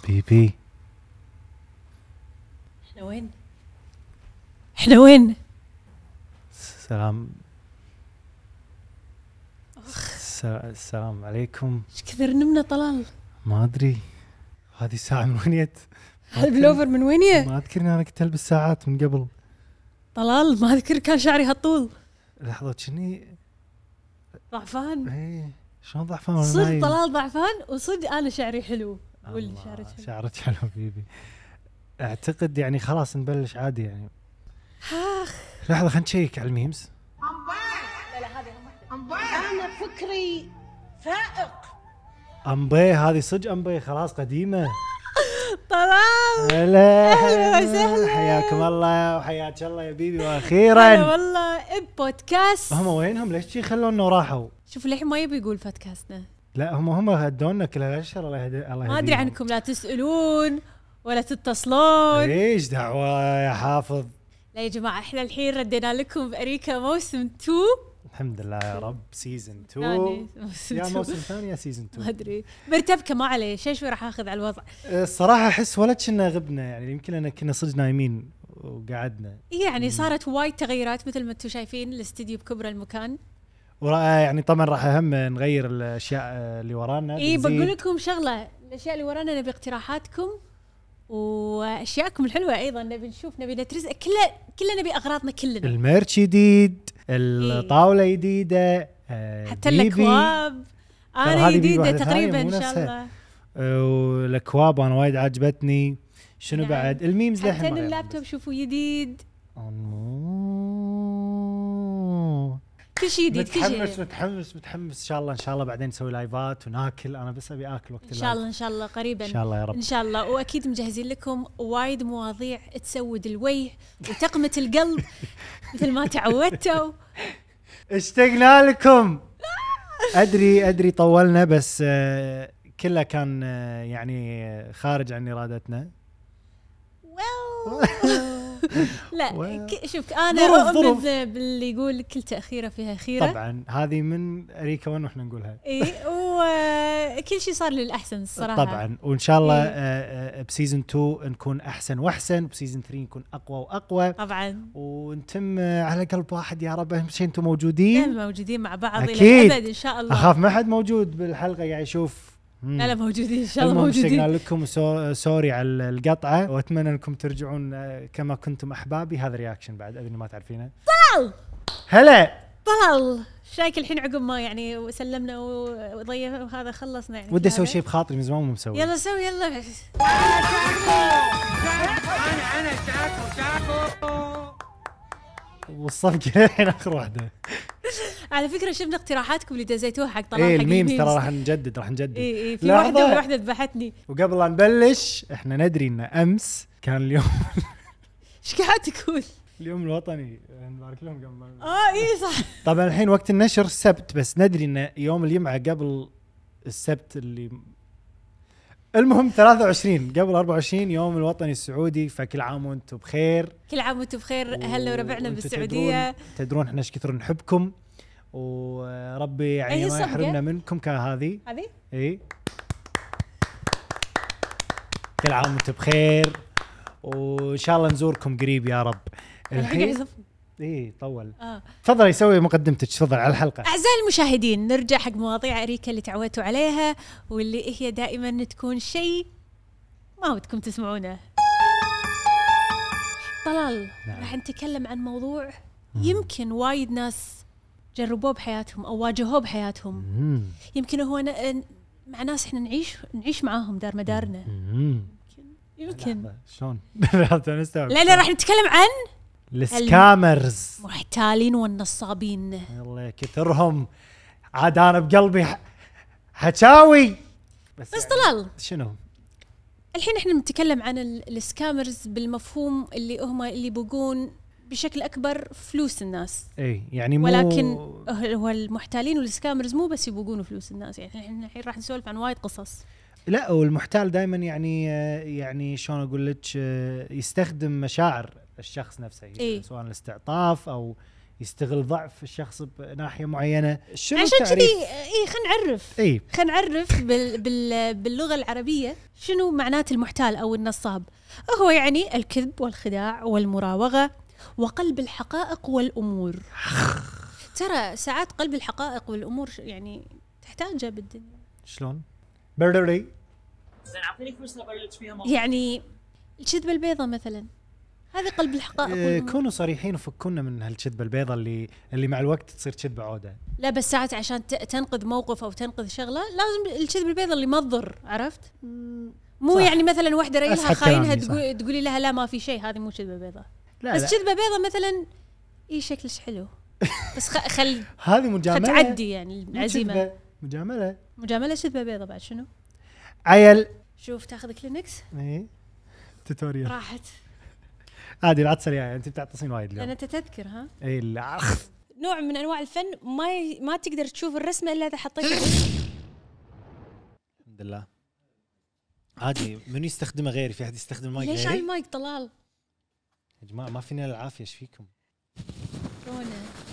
بيبي احنا وين؟ سلام. السلام عليكم. ايش كثر نمنا طلال؟ ما ادري هذه الساعة من وين جت؟ هالبلوفر من وين جه؟ ما اذكرني انا كنت البس ساعات من قبل. طلال ما اذكر كان شعري هالطول. لحظة شني ضعفان. ايه شلون ضعفان؟ صدق طلال ضعفان وصدق انا شعري حلو. قول شعرك حلو. شعرك حلو بيبي. اعتقد يعني خلاص نبلش عادي يعني. لحظة خلينا نشيك على الميمز. أنا فكري فائق. أمبي هذه صدق أمبي خلاص قديمة. طلال هلا أهلا وسهلا. حياكم الله وحياك الله يا بيبي واخيرا. هلا والله بودكاست. هم وينهم ليش شي خلونا وراحوا؟ شوف الحين ما يبي يقول بودكاستنا. لا هم هدونا كل هالاشهر. الله يهديهم. ما ادري عنكم لا تسالون ولا تتصلون. ايش دعوة يا حافظ؟ لا يا جماعه احنا الحين ردينا لكم بأريكا موسم 2. الحمد لله يا رب. سيزن 2 موسم يا 2. موسم ثاني يا سيزن 2 ما ادري مرتبكه ما عليه شوي راح اخذ على الوضع. الصراحة احس ولا كنا غبنا يعني يمكن انا كنا صدق نايمين وقعدنا يعني صارت وايد تغيرات مثل ما انتم شايفين الاستديو بكبر المكان. يعني طبعا راح اهم نغير الاشياء اللي ورانا. اي بقول لكم شغله الاشياء اللي ورانا نبي اقتراحاتكم واشياءكم الحلوه ايضا نبي نشوف نبي نترز كلنا نبي اغراضنا كلنا. الميرش جديد الطاولة جديدة حتى الاكواب انا جديده تقريبا ان شاء الله. والاكواب انا وايد عجبتني. شنو نعم. بعد الميمز حتى اللابتوب شوفوا جديد كل شيء جديد كل شيء. متحمس ان شاء الله بعدين نسوي لايفات وناكل. انا بس ابي اكل وقت اللايف ان شاء الله قريبا ان شاء الله يا رب ان شاء الله. واكيد مجهزين لكم وايد مواضيع تسود الوجه وتقمة القلب مثل ما تعودتوا. اشتقنا لكم. ادري طولنا بس كله كان يعني خارج عن ارادتنا. لا شوف انا أؤمن باللي يقول كل تأخيرة فيها خيرة. طبعا هذه من أريكا وين احنا نقولها. اي وكل شيء صار للأحسن الصراحة. طبعا وإن شاء الله بسيزن 2 نكون أحسن وأحسن وبسيزن 3 نكون أقوى وأقوى طبعا ونتم على قلب واحد يا رب. أهم شيء أنتم موجودين موجودين مع بعض أكيد. إلى الأبد إن شاء الله. أخاف ما حد موجود بالحلقة قاعد يشوف. لا موجودين إن شاء الله موجودين. اشتقنا لكم سوري على القطعة وأتمنى أنكم ترجعون كما كنتم أحبابي. هذا رياكشن بعد أدري ما تعرفينه. طلال هلا طلال شايك الحين عقب ما يعني سلمنا وضيف وهذا خلصنا يعني. ودي أسوي شيء بخاطري من زمان مو مسوي. يلا سوي يلا. أنا شاكو والصفقة الحين آخر واحدة. على فكرة شفنا اقتراحاتكم اللي دزيتوها حق طلال ايه حق الميمز ترى راح نجدد. اي في واحدة ذبحتني. وقبل لا نبلش احنا ندري ان امس كان اليوم ايش قاعد تقول؟ اليوم الوطني نبارك لهم قبل. اي صح. طبعا الحين وقت النشر السبت بس ندري ان يوم الجمعة قبل السبت اللي المهم 23 قبل 24 يوم الوطني السعودي. فكل عام وانتم بخير. كل عام وانتم بخير اهلنا وربعنا بالسعودية. تدرون احنا ايش كثر نحبكم وربي يعني ما يحرمنا منكم كهذه. هذه اي كل عام وانتم بخير وان شاء الله نزوركم قريب يا رب. الحين طول. تفضل يسوي مقدمتك. تفضل على الحلقه. اعزائي المشاهدين نرجع حق مواضيع أريكا اللي تعودتوا عليها واللي هي دائما تكون شيء ما ودكم تسمعونه. طلال نعم. راح نتكلم عن موضوع يمكن وايد ناس جربوه بحياتهم او واجهوه بحياتهم. يمكن هو مع ناس احنا نعيش معاهم دار مدارنا. يمكن شلون لا راح نتكلم عن السكامرز محتالين والنصابين. الله كثرهم عاد انا بقلبي حشاوي بس يعني طلال شنو الحين احنا بنتكلم عن السكامرز بالمفهوم اللي هم اللي يبقون بشكل اكبر فلوس الناس. اي يعني مو ولكن هو المحتالين والسكامرز مو بس يبقون فلوس الناس. يعني احنا الحين راح نسولف عن وايد قصص. لا والمحتال دائما يعني شلون اقول لك يستخدم مشاعر الشخص نفسه. إيه؟ سواء الاستعطاف او يستغل ضعف الشخص بناحيه معينه. شنو عشان التعريف؟ كذي خلينا نعرف اي خلينا نعرف باللغة العربية شنو معنات المحتال أو النصاب. هو يعني الكذب والخداع والمراوغة وقلب الحقائق والأمور. ترى ساعات قلب الحقائق والأمور يعني تحتاجها بالدنيا. شلون؟ بردري زين اعطيني فلوس لبلش فيها يعني الكذبة البيضة مثلا، هذه قلب الحقائق والأمور. كونوا صريحين وفكونا من هالكذبه البيضاء اللي مع الوقت تصير كذبه عوده. لا بس ساعات عشان تنقذ موقف أو تنقذ شغلة لازم الكذبة البيضة اللي ما تضر، عرفت؟ مو صح. يعني مثلا واحدة ريلها أسحب خاينها كلامي، تقولي لها لا ما في شيء، هذه مو كذبة بيضة. لا بس لا كذبة بيضة مثلا شكلش حلو بس خل هذه مجامله تعدي يعني مو العزيمة. كذبة، مجامله. مجاملة كذبة بيضة بعد شنو؟ عيل شوف تاخذ كلينكس ايه توتوريال راحت. عادي لا تسريع، انت بتعطسين وايد لأن اليوم. أنت تذكر ها اي لا نوع من أنواع الفن ما تقدر تشوف الرسمة إلا إذا حطيت الحمد لله. عادي من يستخدمه غيري؟ في احد يستخدم المايك ليش على غيري؟ المايك طلال؟ يا جماعه ما فينا العافيه، ايش فيكم؟ شلونه؟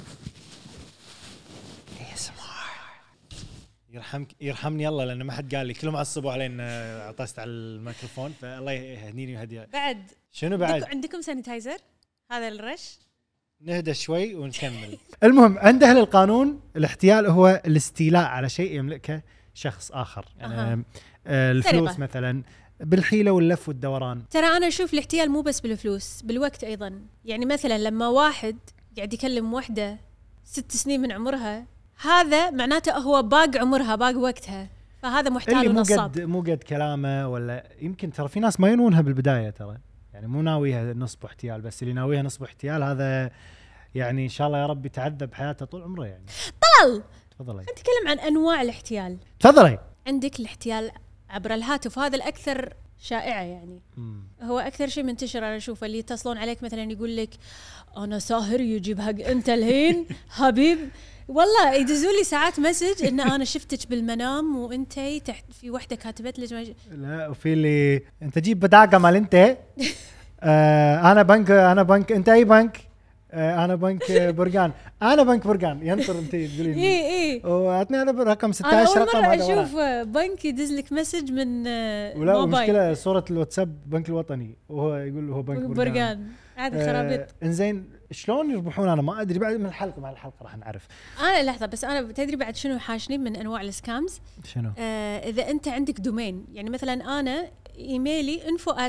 يرحمني الله، لان ما حد قال لي، كلهم عصبوا علي ان عطست على الميكروفون، فالله يهديني ويهدي. بعد شنو بعد؟ عندكم سانيتايزر هذا الرش؟ نهدى شوي ونكمل. المهم عند اهل القانون الاحتيال هو الاستيلاء على شيء يملكه شخص اخر، يعني الفلوس سرقة. مثلا بالحيله واللف والدوران. ترى أنا أشوف الاحتيال مو بس بالفلوس، بالوقت أيضا. يعني مثلا لما واحد قاعد يكلم واحدة 6 سنين من عمرها، هذا معناته هو باق عمرها باق وقتها، فهذا محتال اللي ونصاب. مو قد كلامه، ولا يمكن ترى في ناس ما ينونها بالبدايه، ترى يعني مو ناويها نصب احتيال، بس اللي ناويها نصب احتيال هذا يعني ان شاء الله يا رب يتعذب حياته طول عمره يعني. طلال تفضلي نتكلم عن أنواع الاحتيال. تفضلي. عندك الاحتيال عبر الهاتف، هذا الأكثر شائعة يعني. هو أكثر شيء منتشر أنا أشوفه، اللي يتصلون عليك مثلا يقول لك أنا ساهر يجيب حق أنت الحين حبيب. والله يدزوا لي ساعات مسج إن أنا شفتك بالمنام وأنتي تحت في وحدة كاتبت لك لا وفي اللي انت جيب بطاقه مال انت انا بنك انت اي بنك؟ انا بنك برقان. انا بنك برقان. ينطر انت تقولين إيه وعطني هذا رقم أنا 16 أول رقم مرة هذا أشوف بنك يدز لك مسج من ولا موبايل المشكله صوره الواتساب بنك الوطني وهو يقول هو بنك برقان. برقان. هذه خرابيط. انزين شلون يربحون؟ انا ما ادري، بعد من الحلقه مع الحلقه راح نعرف. أنا لحظة بس، أنا تدري بعد شنو حاشني من أنواع السكامز؟ شنو؟ إذا أنت عندك دومين، يعني مثلا أنا إيميلي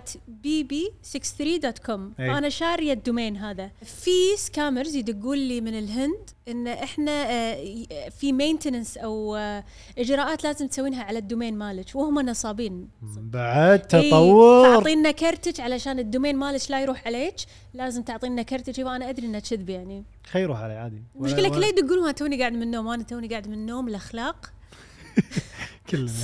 info@bb63.com، فأنا شارية الدومين هذا. في سكامرز يدقون لي من الهند إن إحنا في مينتننس أو إجراءات لازم تسوينها على الدومين مالك، وهم نصابين بعد تطور. تعطينا كرتك علشان الدومين مالك لا يروح عليك، لازم تعطينا كرتك. وأنا أدري إنه كذب يعني. خيروه علي عادي. المشكلة كله يدقون ما توني قاعد من النوم، أنا توني قاعد من النوم. الأخلاق كلنا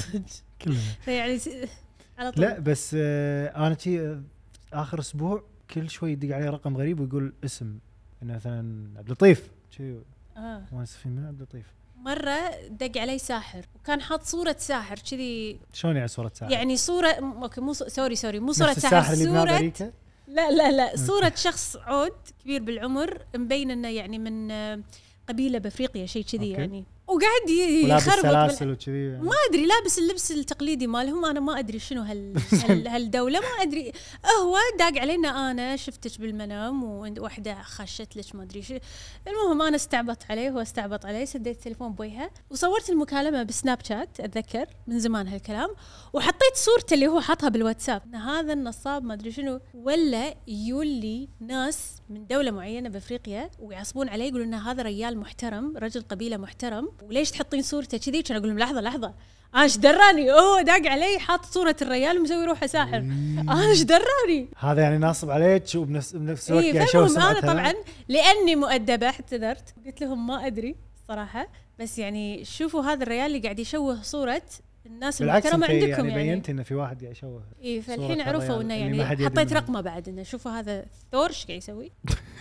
فيعني على طول. لا بس انا شي اخر اسبوع كل شوي يدق علي رقم غريب ويقول اسم، انه مثلا عبد اللطيف شي ما في من عبد اللطيف. مرة دق علي ساحر وكان حاط صورة ساحر كذي. شلون يعني صورة ساحر؟ يعني صورة اوكي مو سوري مو صورة نفس ساحر، الساحر اللي بنادى صورة ريكا؟ لا صورة شخص عود كبير بالعمر مبين انه يعني من قبيلة بافريقيا شيء كذي يعني، وقاعد يخربط سلاسل وكذي يعني. ما ادري لابس اللبس التقليدي مالهم. انا ما ادري شنو هالدولة، ما ادري. هو داق علينا انا شفتك بالمنام وواحدة خشت لك ما ادري شو. المهم انا استعبط عليه، هو استعبط علي، سديت التليفون بوجهه وصورت المكالمة بسناب شات، اتذكر من زمان هالكلام، وحطيت صورته اللي هو حطها بالواتساب. هذا النصاب ما ادري شنو، ولا يولي ناس من دولة معينة بافريقيا ويعصبون عليه يقولون ان هذا رجال محترم، رجل قبيلة محترم، وليش تحطين صورته كذي؟ كان اقول لهم لحظة انا ايش دراني؟ داق علي حاط صورة الرجال ومسوي روحه ساحر، انا ايش دراني؟ هذا يعني ناصب عليك وبنفس الوقت يعني يشوه سمعتها. انا سمعتها. طبعا لاني مؤدبة اعتذرت، قلت لهم ما ادري صراحة، بس يعني شوفوا هذا الرجال اللي قاعد يشوه صورة الناس المحترمة عندكم يعني بينت انه في واحد قاعد يشوه. فالحين عرفوا انه يعني حطيت رقمه بعد انه شوفوا هذا ثور ايش قاعد يسوي.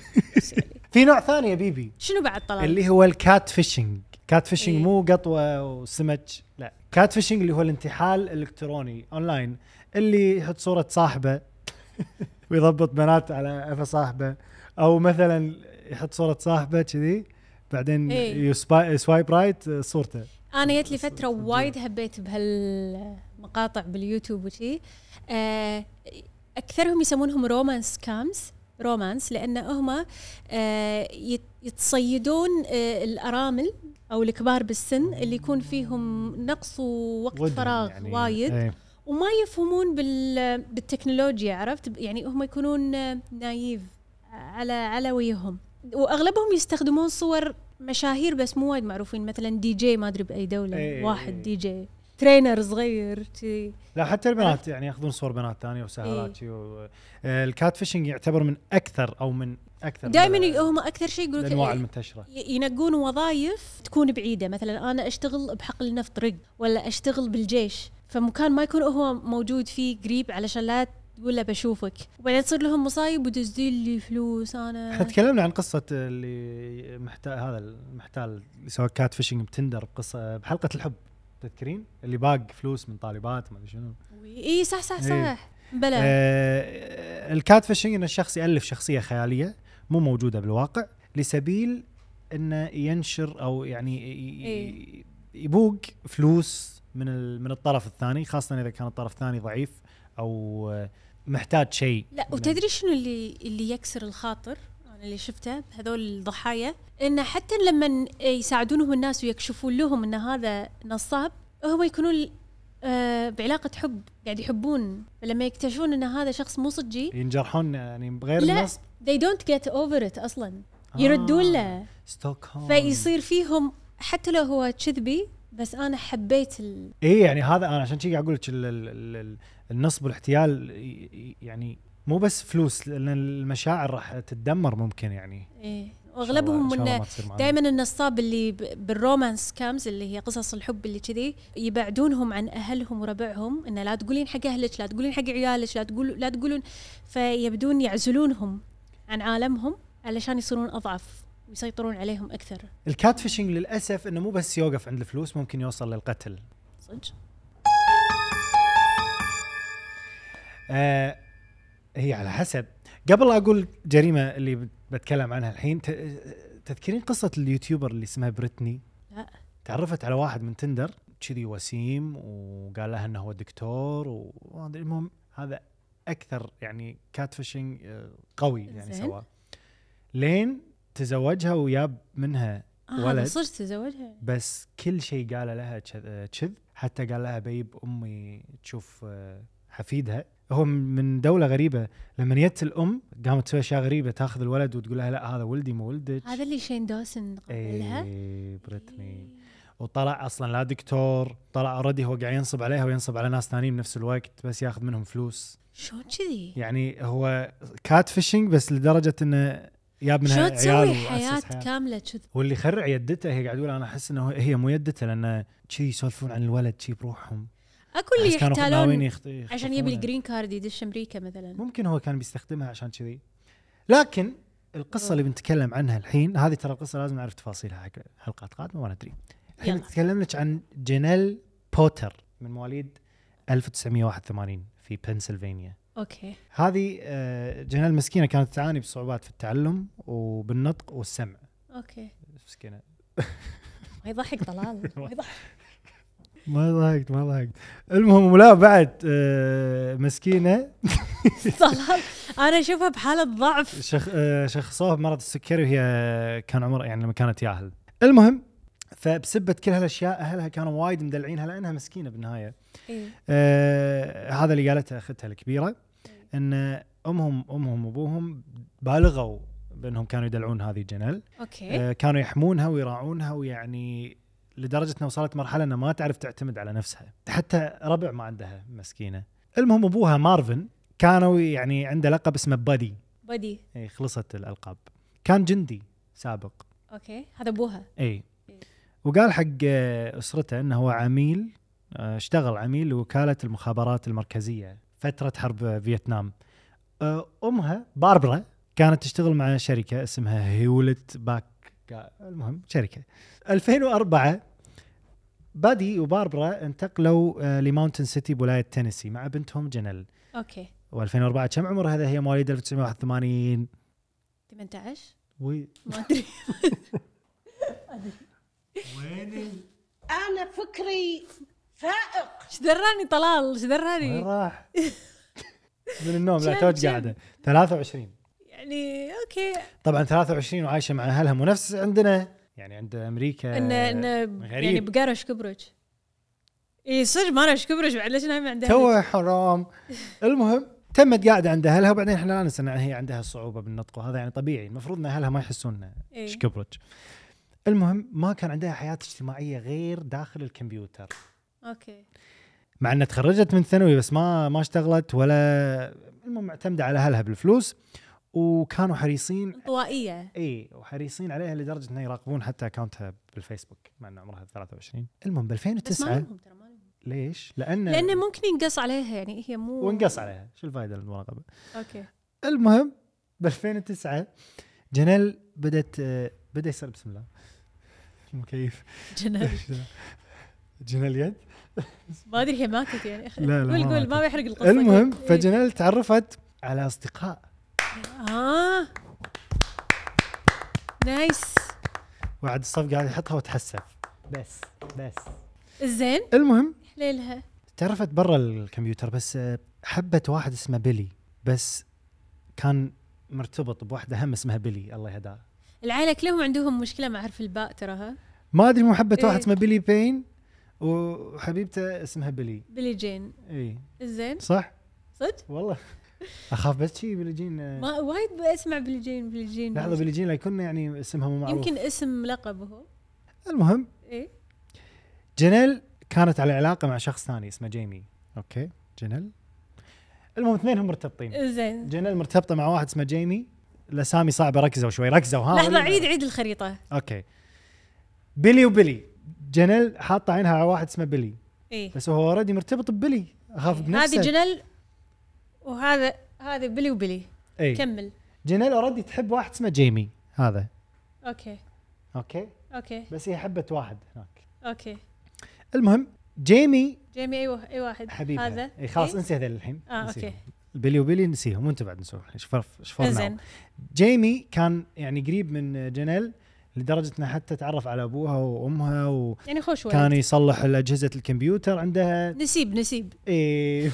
في نوع ثاني يا بيبي شنو بعد طلع؟ اللي هو الكات فيشنج. كات فيشنج مو قطوه وسمك، لا كات فيشنج اللي هو الانتحال الالكتروني اونلاين، اللي يحط صورة صاحبه ويضبط بنات على قفا صاحبه، او مثلا يحط صورة صاحبه كذي بعدين إيه. سوايب رايت صورته. انا جت لي فتره وايد هبيت بهالمقاطع باليوتيوب وشي. اكثرهم يسمونهم رومانس لان هم يتصيدون الارامل او الكبار بالسن اللي يكون فيهم نقص ووقت فراغ يعني وايد. ايه. وما يفهمون بالتكنولوجيا، عرفت؟ يعني هم يكونون نايف على ويهم، واغلبهم يستخدمون صور مشاهير بس مو وايد معروفين، مثلا دي جي ما ادري باي دوله. ايه. واحد دي جي ترينر صغير شي. لا حتى البنات يعني ياخذون صور بنات ثانيه وسهرات شي. الكات فيشنج يعتبر من اكثر دائما هم اكثر شيء يقولوا الانواع المنتشره، ينقون وظائف تكون بعيده. مثلا انا اشتغل بحقل نفط رق، ولا اشتغل بالجيش، فمكان ما يكون هو موجود فيه قريب علشان لا تقول له بشوفك، وبعدين تصير لهم مصايب ودزدي لي فلوس. احنا تكلمنا عن قصه اللي المحتال اللي سوى كات فيشنج بتندر بقصه بحلقه الحب، تذكرين اللي باق فلوس من طالبات ما ادري شنو. اي صح بلا. الكات فيشنج ان الشخص يالف شخصيه خياليه مو موجوده بالواقع لسبيل انه ينشر او يعني يبوق فلوس من الطرف الثاني، خاصه اذا كان الطرف الثاني ضعيف او محتاج شيء. لا وتدري شنو اللي يكسر الخاطر انا اللي شفته بهذول الضحايا؟ انه حتى لما يساعدونهم الناس ويكشفون لهم ان هذا نصاب، هم يكونون بعلاقه حب قاعد يحبون، فلما يكتشفون ان هذا شخص مو صجي ينجرحون يعني بغير لا النصب. they don't get over it اصلا. يردون له ستوكهولم. فيصير فيهم حتى لو هو كذبي، بس انا حبيت ايه يعني هذا انا عشان شي قاعد اقول لك النصب والاحتيال يعني مو بس فلوس، لان المشاعر راح تتدمر ممكن يعني. ايه واغلبهم من دائما النصاب اللي بالرومانس كامز اللي هي قصص الحب اللي كذي يبعدونهم عن اهلهم وربعهم، انه لا تقولين حق اهلك، لا تقولين حق عيالك، لا تقولون، فيبدون يعزلونهم عن عالمهم علشان يصيرون اضعف ويسيطرون عليهم اكثر. الكات فيشنج للاسف انه مو بس يوقف عند الفلوس، ممكن يوصل للقتل. صدق. هي على حسب. قبل اقول جريمه اللي بتكلم عنها الحين، تذكرين قصه اليوتيوبر اللي اسمها بريتني؟ لا. تعرفت على واحد من تندر كذي وسيم وقال لها انه هو دكتور المهم هذا اكثر يعني كات فيشنج قوي يعني سواه، لين تزوجها وياب منها ولد. صرت تزوجها بس كل شيء قال لها كذب، حتى قال لها بيب امي تشوف حفيدها. هو من دولة غريبة، لما جت الأم قامت تسوي أشياء غريبة، تاخذ الولد وتقول لها لا هذا ولدي مو ولدك. هذا اللي شين داوسن قبلها. بريتني. وطلع أصلا لا دكتور، طلع أوريدي هو قاعد ينصب عليها وينصب على ناس ثانيين بنفس الوقت، بس ياخذ منهم فلوس. شلون كذي؟ يعني هو كات فيشنج بس لدرجة إنه ياب منها عيال. شلون تسوي حياة كاملة كذي؟ واللي خرع يدته، هي قاعد تقول أنا أحس إنه هي مو يدته، لأن كذي يسولفون عن الولد كذي بروحهم. اكو اللي يحتالون عشان يبي الجرين الجرين كارد يدش امريكا مثلا. ممكن هو كان بيستخدمها عشان كذي. لكن القصه اللي بنتكلم عنها الحين هذه ترى القصه لازم نعرف تفاصيلها حق حلقات قادمه ما ندري. الحين نتكلم لك عن جينيل بوتر من مواليد 1981 في بنسلفانيا. اوكي. هذه جينيل مسكينه كانت تعاني بصعوبات في التعلم وبالنطق والسمع. اوكي. مسكينه. ما يضحك طلال. ما ضحكت. المهم ولا بعد مسكينة طلال أنا أشوفها بحالة ضعف. شخصوها بمرض السكري وهي كان عمرها يعني لما كانت ياهل. المهم فبسبة كل هالأشياء أهلها كانوا وايد مدلعينها لأنها مسكينة بالنهاية. هذا اللي قالتها أختها الكبيرة، إن أمهم وأبوهم بالغوا بأنهم كانوا يدلعون هذه جينيل. كانوا يحمونها ويراعونها، ويعني لدرجة أنها وصلت مرحلة أنها ما تعرف تعتمد على نفسها، حتى ربع ما عندها مسكينة. المهم أبوها مارفن كانوا يعني عنده لقب اسمه بادي. خلصت الألقاب. كان جندي سابق. أوكي. هذا أبوها. وقال حق أسرته أنه هو عميل، اشتغل عميل لوكالة المخابرات المركزية فترة حرب فيتنام. أمها باربرا كانت تشتغل مع شركة اسمها هيولت باك، المهم شركة. 2004 بادي وباربرا انتقلوا لماونتن سيتي بولاية تينيسي مع بنتهم جينيل. اوكي. و2004 كم عمر هذا؟ هي مواليد 1981. 18. وي ما ادري. انا فكري فائق. ايش دراني طلال، ايش وين دراني راح؟ من النوم لا كم- توج كم؟ قاعده 23. يعني اوكي. طبعا 23 وعايشه مع اهلها، مو نفس عندنا يعني عند امريكا. ان غريب. يعني بقرش كبرج. اي صدق ما انا كبرج بعد، ليش نايمه عندها؟ تو حرام. المهم تمت قاعده عند اهلها، وبعدين احنا لا ننسى ان هي عندها صعوبه بالنطق، وهذا يعني طبيعي، المفروض ان اهلها ما يحسون إيه. شكبرج. المهم ما كان عندها حياه اجتماعيه غير داخل الكمبيوتر، اوكي. مع انها تخرجت من ثانوي بس ما اشتغلت ولا، المهم معتمده على اهلها بالفلوس، وكانوا حريصين انطوائيه. اي وحريصين عليها لدرجه انه يراقبون حتى اكونتها بالفيسبوك مع ان عمرها 23. المهم ب بس ما 2009 لهم ترى، ما لهم. ليش؟ لانه لانه ممكن ينقص عليها، يعني هي مو ونقص عليها، شو الفائده المراقبه؟ اوكي. المهم ب 2009 جنال بدا يصير بسم الله المكيف جنان. جنال يد. ما ادري هي ماتت يعني. لا، ما قول ماتت. ما بيحرق القصه. المهم قول. فجنال تعرفت على اصدقاء اه نايس. وعد الصف قاعد يحطها وتحسف بس. زين. المهم حليلها. تعرفت برا الكمبيوتر، بس حبت واحد اسمه بيلي، بس كان مرتبط بواحدة هم اسمها بيلي الله يهداها. العائله كلهم عندهم مشكله مع حرف الباء تراها. ما ادري، مو حبت واحد إيه. اسمه بيلي بين وحبيبته اسمها بيلي. بيلي جين. اي زين. صح صدق والله. اخاف بس شي بيلي جين. ما وايد بسمع بيلي جين بيلي جين. لحظة بيلي جين لا يكون يعني اسمها مو معروف. يمكن اسم لقب هو. المهم ايه. جنال كانت على علاقة مع شخص ثاني اسمه جيمي. اوكي جنال. المهم اثنينهم مرتبطين. زين. جنال مرتبطة مع واحد اسمه جيمي. الاسامي صعبة، ركزوا شوي ركزوا ها. لحظه ولا- عيد الخريطه. اوكي بيلي وبيلي. جنال حاطة عينها على واحد اسمه بيلي، ايه. بس هو اوريدي مرتبط ببيلي، اخاف بنفسه. هذه جنل وهذا بيلي وبيلي. اي كمل. جنال اوريدي تحب واحد اسمه جيمي هذا. اوكي. اوكي اوكي. بس هي حبت واحد هناك. اوكي. المهم جيمي جيمي اي واحد. حبيبها. هذا اي خلاص إيه؟ انسي هذول الحين. اوكي. نسيهم. بيلي وبيلي نسيهم وانت بعد نسوي شفرنا. زين. جيمي كان يعني قريب من جنال لدرجه انه حتى تعرف على ابوها وامها، يعني خوش ولد. وكان يصلح اجهزه الكمبيوتر عندها. نسيب. إيه.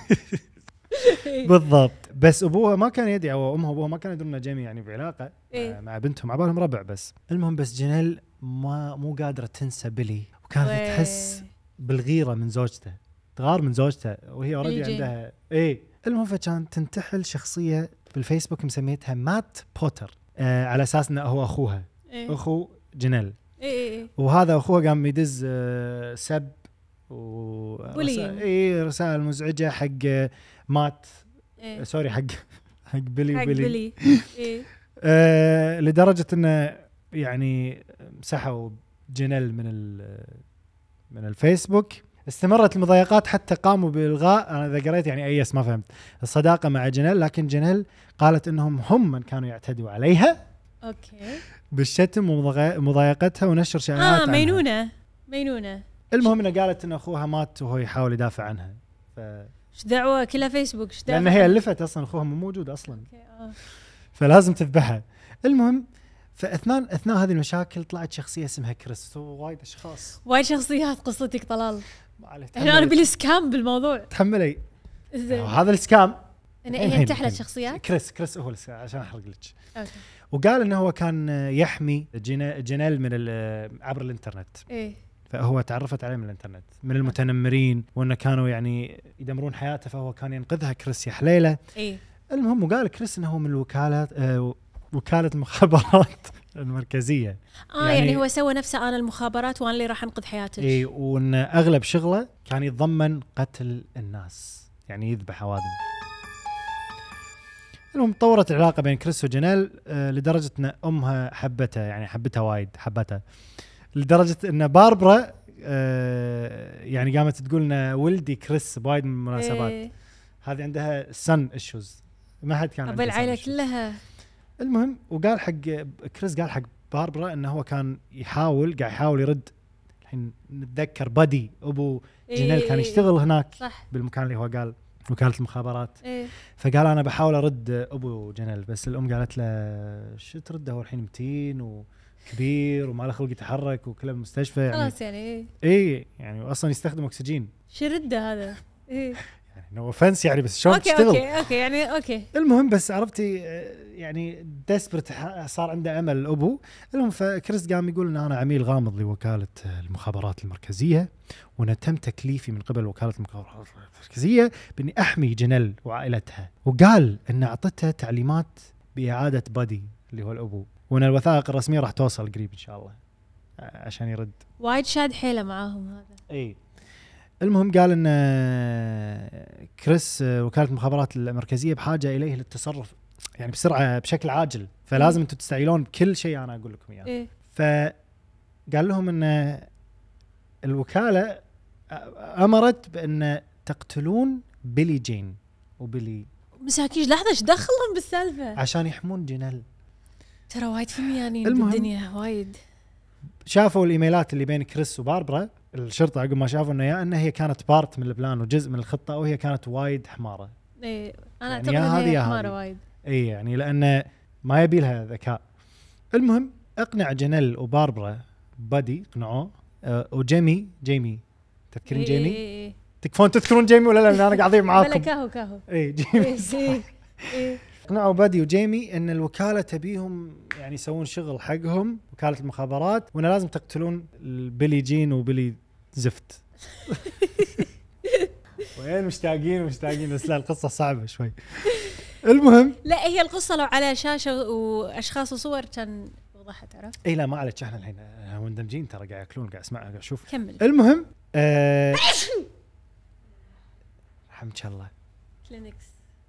بالضبط. بس ابوها ما كان يدري، او امها وابوها ما كانوا يدرون ان جيمي يعني بعلاقه إيه. مع بنتهم، مع بالهم ربع بس. المهم بس جنال مو قادره تنسى بيلي، وكانت وي. تحس بالغيره من زوجته، تغار من زوجته وهي اوريدي بيلي جين. عندها. ايه المهم فكانت تنتحل شخصيه بالفيسبوك مسميتها مات بوتر، على اساس انه هو اخوها، إيه. اخو جنال. ايه. وهذا اخوها قام يدز سب بولينج. رسائل مزعجه حق مات، إيه. سوري حق بيلي حق وبيلي. بيلي. ايه. لدرجه انه يعني مسحوا جنال من الفيسبوك. استمرت المضايقات حتى قاموا بالغاء، انا اذا قريت يعني ايس ما فهمت، الصداقه مع جنال، لكن جنال قالت انهم هم من كانوا يعتدوا عليها اوكي. بالشتم ومضايقتها ونشر شائعات عنها. مينونه. المهم انها قالت ان اخوها مات وهو يحاول يدافع عنها، ايش دعوه كلها فيسبوك، ايش دعوه؟ لان هي الفت اصلا اخوها مو موجود اصلا، اوكي. فلازم تذبحها. المهم فاثناء هذه المشاكل طلعت شخصيه اسمها كريس، وايد اشخاص وايد شخصيات قصتك طلال. ما عليه. احنا انا بالسكام بالموضوع. تحملي زين. هذا السكام. هي انتحلت شخصيات. كريس هو السكام عشان احرق لك. اوكي. وقال انه هو كان يحمي جنال من عبر الانترنت، ايه. فهو تعرفت عليه من الانترنت من المتنمرين، وانه كانوا يعني يدمرون حياته، فهو كان ينقذها كريس يا حليله. ايه. المهم وقال كريس انه هو من وكاله المخابرات المركزيه. يعني هو سوى نفسه انا المخابرات وانا اللي راح انقذ حياتك. اي وان اغلب شغله كان يتضمن قتل الناس، يعني يذبح اوادم. المهم طورت العلاقه بين كريس وجنال لدرجه ان امها حبتها، يعني حبتها وايد، حبتها لدرجه ان باربرا يعني قامت تقول لنا ولدي كريس بوايد من المناسبات. إيه. هذه عندها سن ايشوز، ما حد كان عنده العائله son issues. كلها. المهم وقال حق كريس، قال حق باربرا انه هو كان قاعد يحاول يرد. الحين نتذكر بادي ابو جنال كان يشتغل هناك صح. بالمكان اللي هو قال وكالة المخابرات. إيه. فقال انا بحاول ارد ابو جنل، بس الام قالت له شو ترده، هو الحين 200 وكبير وما له خلق يتحرك وكله بالمستشفى يعني. خلاص يعني ايه يعني اصلا يستخدم اكسجين شرده هذا. إيه. يعني نو اوفنس يعني، بس شلون تشتغل؟ اوكي يعني اوكي. المهم بس عرفتي يعني ديسبرت، صار عنده امل الابو. المهم فكريس قام يقول ان انا عميل غامض لوكاله المخابرات المركزيه، وانا تم تكليفي من قبل وكاله المخابرات المركزيه باني احمي جنل وعائلتها، وقال ان اعطته تعليمات باعاده بادي اللي هو الابو، وان الوثائق الرسميه راح توصل قريب ان شاء الله عشان يرد. وايد شاد حيله معاهم هذا. اي المهم قال ان كريس وكالة المخابرات المركزية بحاجة إليه للتصرف يعني بسرعة بشكل عاجل، فلازم أنتم تستعجلون بكل شيء أنا أقول لكم إياه. إيه. فقال لهم ان الوكالة أمرت بأن تقتلون بيلي جين وبيلي. مساكين لحظة ايش دخلهم بالسالفة؟ عشان يحمون جنل. ترى وايد في ميانين بالدنيا وايد. شافوا الإيميلات اللي بين كريس وباربرا، الشرطة عقب ما شافوا انه يا انها هي كانت بارت من البلان وجزء من الخطة، او هي كانت وايد حمارة. ايه انا يعني اعتقد هذه انها حمارة وايد. اي يعني لانه ما يبي لها ذكاء. المهم اقنع جنل وباربرا بادي اقنعوه، وجيمي تذكرين جيمي؟ إيه. تكفون تذكرون جيمي ولا لا؟ انا قاعد اضيع معاكم. كاهو اي جيمي. إيه. اقنعوا بادي وجيمي ان الوكالة تبيهم يعني يسوون شغل حقهم، وكالة المخابرات، وان لازم تقتلون البيلي جين وبيلي زفت. وين مشتاقين بس لا القصة صعبة شوي. المهم لا هي القصة لو على شاشة واشخاص وصور كان وضحت، عرفت؟ اي لا ما عليك، احنا الحين مندمجين ترى، قاعد ياكلون قاعد اسمع قاعد اشوف. كمل. المهم رحمك الله كلينكس.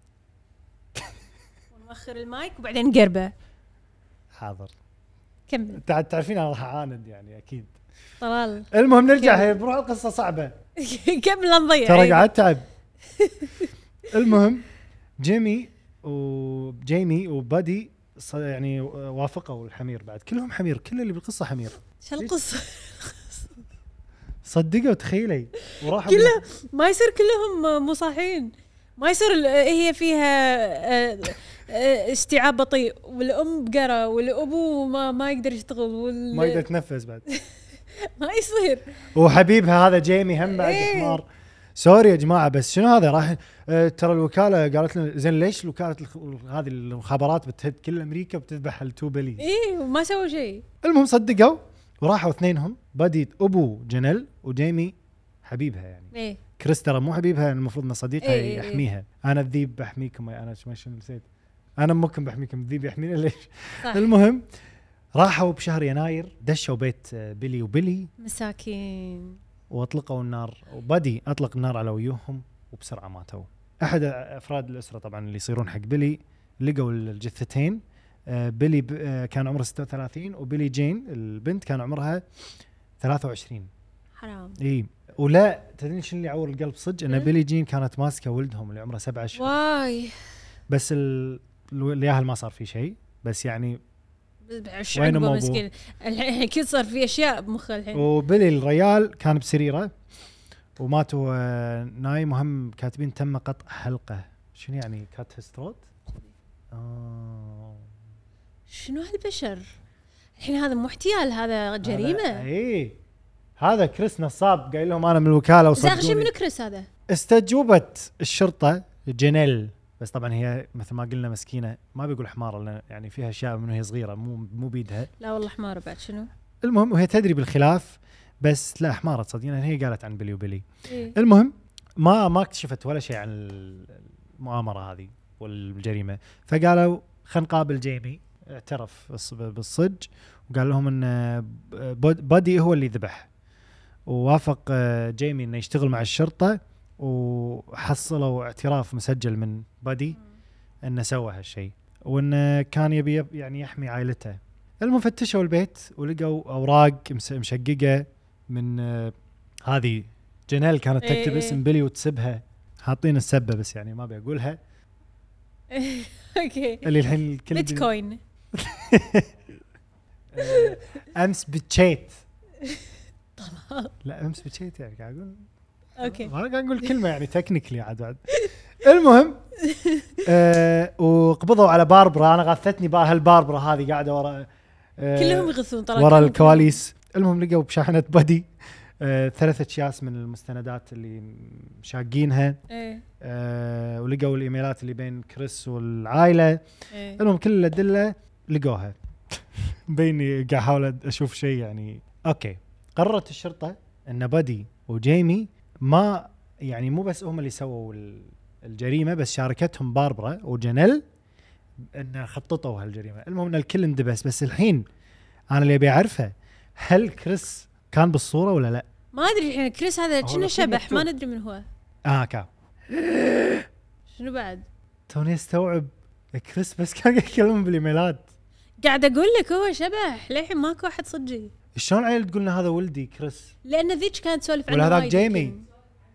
ونوخر المايك وبعدين نقربه. حاضر. كمل. تعرفين انا راح اعاند يعني اكيد. طلال. المهم نرجع، هي بروح القصة صعبة. كمل لا نضيع. ترى قاعد تعب. المهم جيمي وبادي يعني وافقوا الحمير، بعد كلهم حمير، كل اللي بالقصة حمير. شو القصة؟ صدقوا تخيلي وراحوا كله ما يصير كلهم مصاحين، ما يصير هي فيها استيعاب بطيء، والأم بقرة، والأبو ما يقدر يشتغل، ما يقدر يتنفس بعد. ما يصير. وحبيبها هذا جيمي هم بعد حمار. سوري يا جماعة بس شنو هذا راح ترى الوكالة قالت لنا زين ليش الوكالة هذه المخابرات بتهد كل أمريكا وبتذبح التو بيلي؟ إيه وما سووا شيء. المهم صدقوا وراحوا اثنينهم، بدي أبو جنل وجيمي حبيبها يعني. إيه. كريس ترى مو حبيبها، المفروض انه صديقها إيه يحميها. إيه. انا الذيب بحميكم، انا شنو نسيت، انا امكم بحميكم، الذيب يحمينا ليش؟ صح. المهم راحوا بشهر يناير، دشوا بيت بيلي وبيلي مساكين واطلقوا النار، وبدي اطلق النار على ويوهم وبسرعه ماتوا. احد افراد الاسره طبعا اللي يصيرون حق بيلي لقوا الجثتين. بيلي كان عمره 36، وبيلي جين البنت كان عمرها 23. حرام. اي ولا تدرين شنو اللي يعور القلب صدق؟ ان بيلي جين كانت ماسكه ولدهم اللي عمره 7 اشهر. واي. بس الياهل ما صار فيه شيء، بس يعني وين مسكين الحين كل صار في اشياء بمخه الحين. وبيلي الريال كان بسريره ومات وهو نايم، وهم كاتبين تم قطع حلقه. شنو يعني كات هستروت؟ شنو هالبشر الحين؟ هذا مو احتيال، هذا جريمه. اي هذا كريس نصاب قايل لهم انا من الوكاله وصدقوني. شو من كريس هذا؟ استجوبت الشرطه جنل، بس طبعا هي مثل ما قلنا مسكينه، ما بيقول حماره لان يعني فيها اشياء من وهي صغيره مو بيدها. لا والله حماره بعد شنو. المهم وهي تدري بالخلاف، بس لا حماره تصدقين، هي قالت عن بيلي وبيلي. إيه؟ المهم ما اكتشفت ولا شيء عن المؤامره هذه والجريمه، فقالوا خلينا نقابل جيمي. اعترف بالصج وقال لهم ان بادي هو اللي ذبح، ووافق جيمي انه يشتغل مع الشرطه، وحصلوا اعتراف مسجل من بادي انه سوى هالشيء، وانه كان يبي يعني يحمي عائلته. المهم فتشوا البيت ولقوا اوراق مشققه من هذه جنال كانت تكتب اسم بيلي وتسبها، حاطين السبه بس يعني ما بقولها. اوكي اللي الحين الكل بيتكوين. امس بتشيت. لا امس بتشيت يعني قاعد اقول اوكي ما انا قاعد اقول كلمه يعني تكنيكلي عاد المهم وقبضوا على باربرا. انا غثتني بقى هالباربرا هذه قاعده ورا كلهم يغثون ترى، ورا كلهم. الكواليس. المهم لقوا بشاحنه بادي 3 اكياس من المستندات اللي شاقينها. ولقوا الايميلات اللي بين كريس والعائله. المهم كل الادله لقوها. بيني قاعد احاول اشوف شيء يعني. اوكي، قررت الشرطه ان بادي وجيمي ما يعني مو بس هم اللي سووا الجريمه، بس شاركتهم باربرا وجنل ان خططوا هالجريمه. المهم ان الكل اندبس. بس الحين انا اللي ابي اعرفه، هل كريس كان بالصوره ولا لا؟ ما ادري الحين كريس هذا كنا شبح ما ندري من هو. كان شنو بعد؟ توني استوعب كريس بس كان يتكلم بالايميلات. قاعد اقول لك هو شبح للحين ماكو احد صجي. شلون عيل تقولنا هذا ولدي كريس؟ لان ذيك كانت تسولف عنه ولا هذاك وايد جيمي؟ يمكن.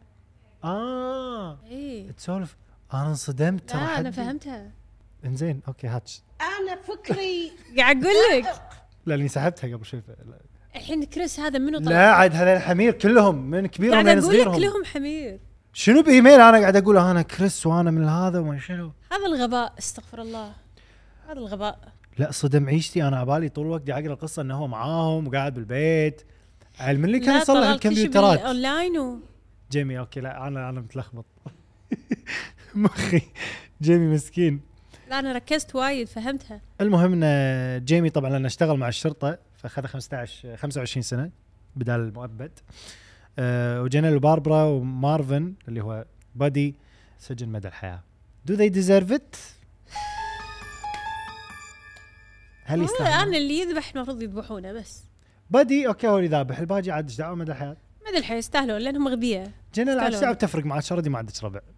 ايه تسولف. انا انصدمت ترى. انا فهمتها. انزين اوكي هاتش. أنا فكري قاعد اقول لك لاني سحبتها قبل شوي. الحين كريس هذا منو طلع؟ لا عاد هذا الحمير كلهم من كبيرهم قاعد لين اقول لك صغيرهم. كلهم حمير. شنو بايميل انا قاعد اقول انا كريس وانا من هذا وما شنو. هذا الغباء، استغفر الله، هذا الغباء. لا صدم عيشتي. انا عبالي طول الوقت قاعد اقرا القصه انه هو معاهم وقاعد بالبيت. علم اللي كان يصلح الكمبيوترات اونلاين جيمي. اوكي لا انا متلخبط. مخي جيمي مسكين. لا انا ركزت وايد فهمتها. المهم ان جيمي طبعا لانه اشتغل مع الشرطه فاخذ 25 سنه بدال المؤبد. وجنل وباربرا ومارفن اللي هو بادي سجن مدى الحياه. Do they deserve it؟ هل يستاهل؟ انا اللي يذبح المفروض يذبحونه بس. بادي اوكي هو اللي ذابح، الباقي عاد ايش دعوه مدى الحياه. مدى الحياه يستاهلون لانهم اغبياء. جنل عاد ساعه تفرق مع شردي ما عندك ربع.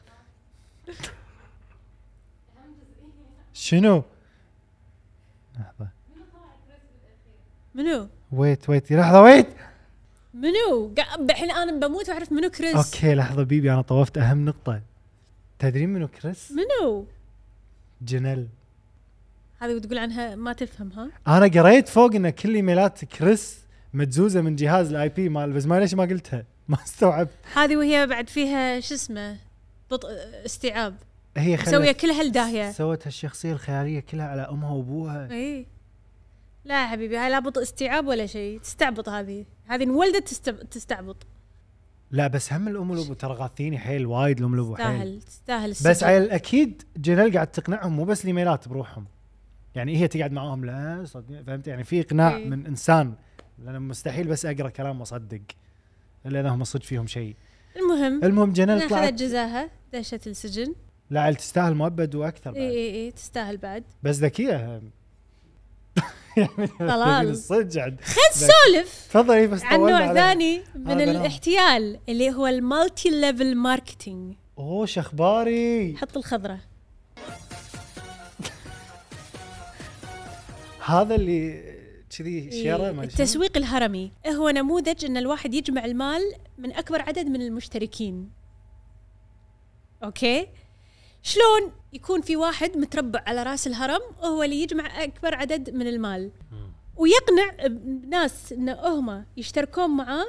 شنو؟ لحظه منو؟ ويت لحظه ويت. منو؟ الحين انا بموت واعرف منو كريس. اوكي لحظه بيبي انا طوفت اهم نقطه. تدرين منو كريس؟ منو؟ جنل. هذه وتقول عنها ما تفهم ها؟ انا قريت فوق ان كل ايميلات كريس متزوزه من جهاز الاي بي مال، بس ما ليش ما قلتها. ما استوعبت. هذه وهي بعد فيها شو اسمه بطء استيعاب. هي مسويه كل هالداهيه. سوت هالشخصيه الخياليه كلها على امها وابوها. اي لا يا حبيبي هاي لا بطء استيعاب ولا شيء. تستعبط هذه انولدت تستعبط. لا بس هم الام والابو ترى غاثيني حيل وايد. الام والابو حيل تستاهل السجن. بس عيل اكيد جنل قاعد تقنعهم مو بس الايميلات بروحهم. يعني هي تقعد معاهم لا صدق فهمت يعني في اقناع من انسان. لان مستحيل بس اقرا كلام واصدق الا اذا هم صدق فيهم شيء. المهم جنل طلعت اخذت جزاها دشت السجن. لا عيل تستاهل مؤبد واكثر بعد. اي تستاهل بعد. بس ذكيه يعني طلال الصدق عاد. خذ سولف تفضلي بس عن نوع ثاني من الاحتيال اللي هو المالتي ليفل ماركتينج. شو اخباري؟ حط الخضره. هذا اللي كذي شيره ما التسويق الهرمي هو نموذج ان الواحد يجمع المال من اكبر عدد من المشتركين. اوكي شلون يكون في واحد متربع على راس الهرم وهو اللي يجمع اكبر عدد من المال ويقنع ناس ان هم يشتركون معاه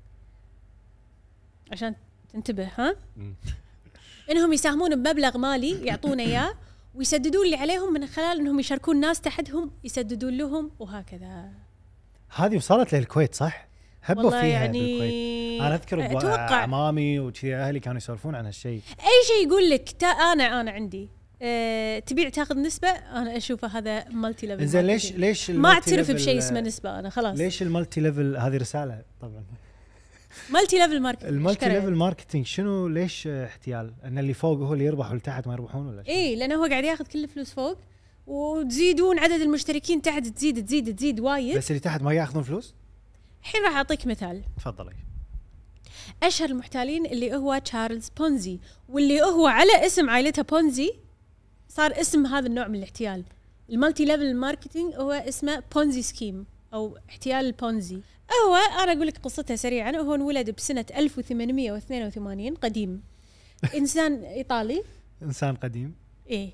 عشان تنتبه ها انهم يساهمون بمبلغ مالي يعطونه اياه ويسددون اللي عليهم من خلال انهم يشاركون ناس تحتهم يسددون لهم وهكذا. هذه وصلت للكويت صح؟ هبوا فيها يعني بالكويت. انا اذكر عمامي وكذي اهلي كانوا يسولفون عن هالشيء. اي شيء يقول لك انا عندي تبيع تاخذ نسبه. انا اشوفه هذا مالتي ليفل. زين ليش ما اعترف بشيء اسمه نسبه انا خلاص. ليش المالتي ليفل؟ هذه رساله طبعا. مالتي ليفل ماركتينج. المالتي ليفل ماركتينج شنو ليش احتيال؟ ان اللي فوق هو اللي يربح واللي تحت ما يربحون ولا شيء؟ اي لانه هو قاعد ياخذ كل الفلوس فوق وتزيدون عدد المشتركين تحت تزيد وايد. بس اللي تحت ما ياخذون فلوس؟ الحين راح اعطيك مثال. تفضلي. اشهر المحتالين اللي هو تشارلز بونزي واللي هو على اسم عائلته بونزي صار اسم هذا النوع من الاحتيال. المالتي ليفل ماركتينج هو اسمه بونزي سكيم او احتيال البونزي. هو انا اقول لك قصته سريعا. هو انولد بسنه 1882 قديم. انسان ايطالي. انسان قديم. ايه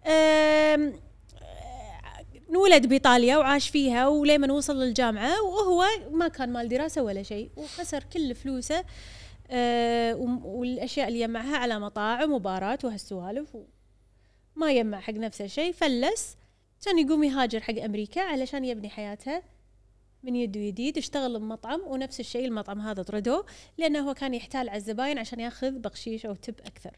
انولد بايطاليا وعاش فيها ولما وصل للجامعه وهو ما كان مال دراسه ولا شيء وخسر كل فلوسه والاشياء اللي يجمعها على مطاعم وبارات وهالسوالف، ما يجمع حق نفسه شيء، فلس. كان يقوم يهاجر حق امريكا علشان يبني حياته من يد ويديد. اشتغل بمطعم، ونفس الشيء المطعم هذا طردوه لانه هو كان يحتال على الزباين عشان ياخذ بقشيش او تب اكثر.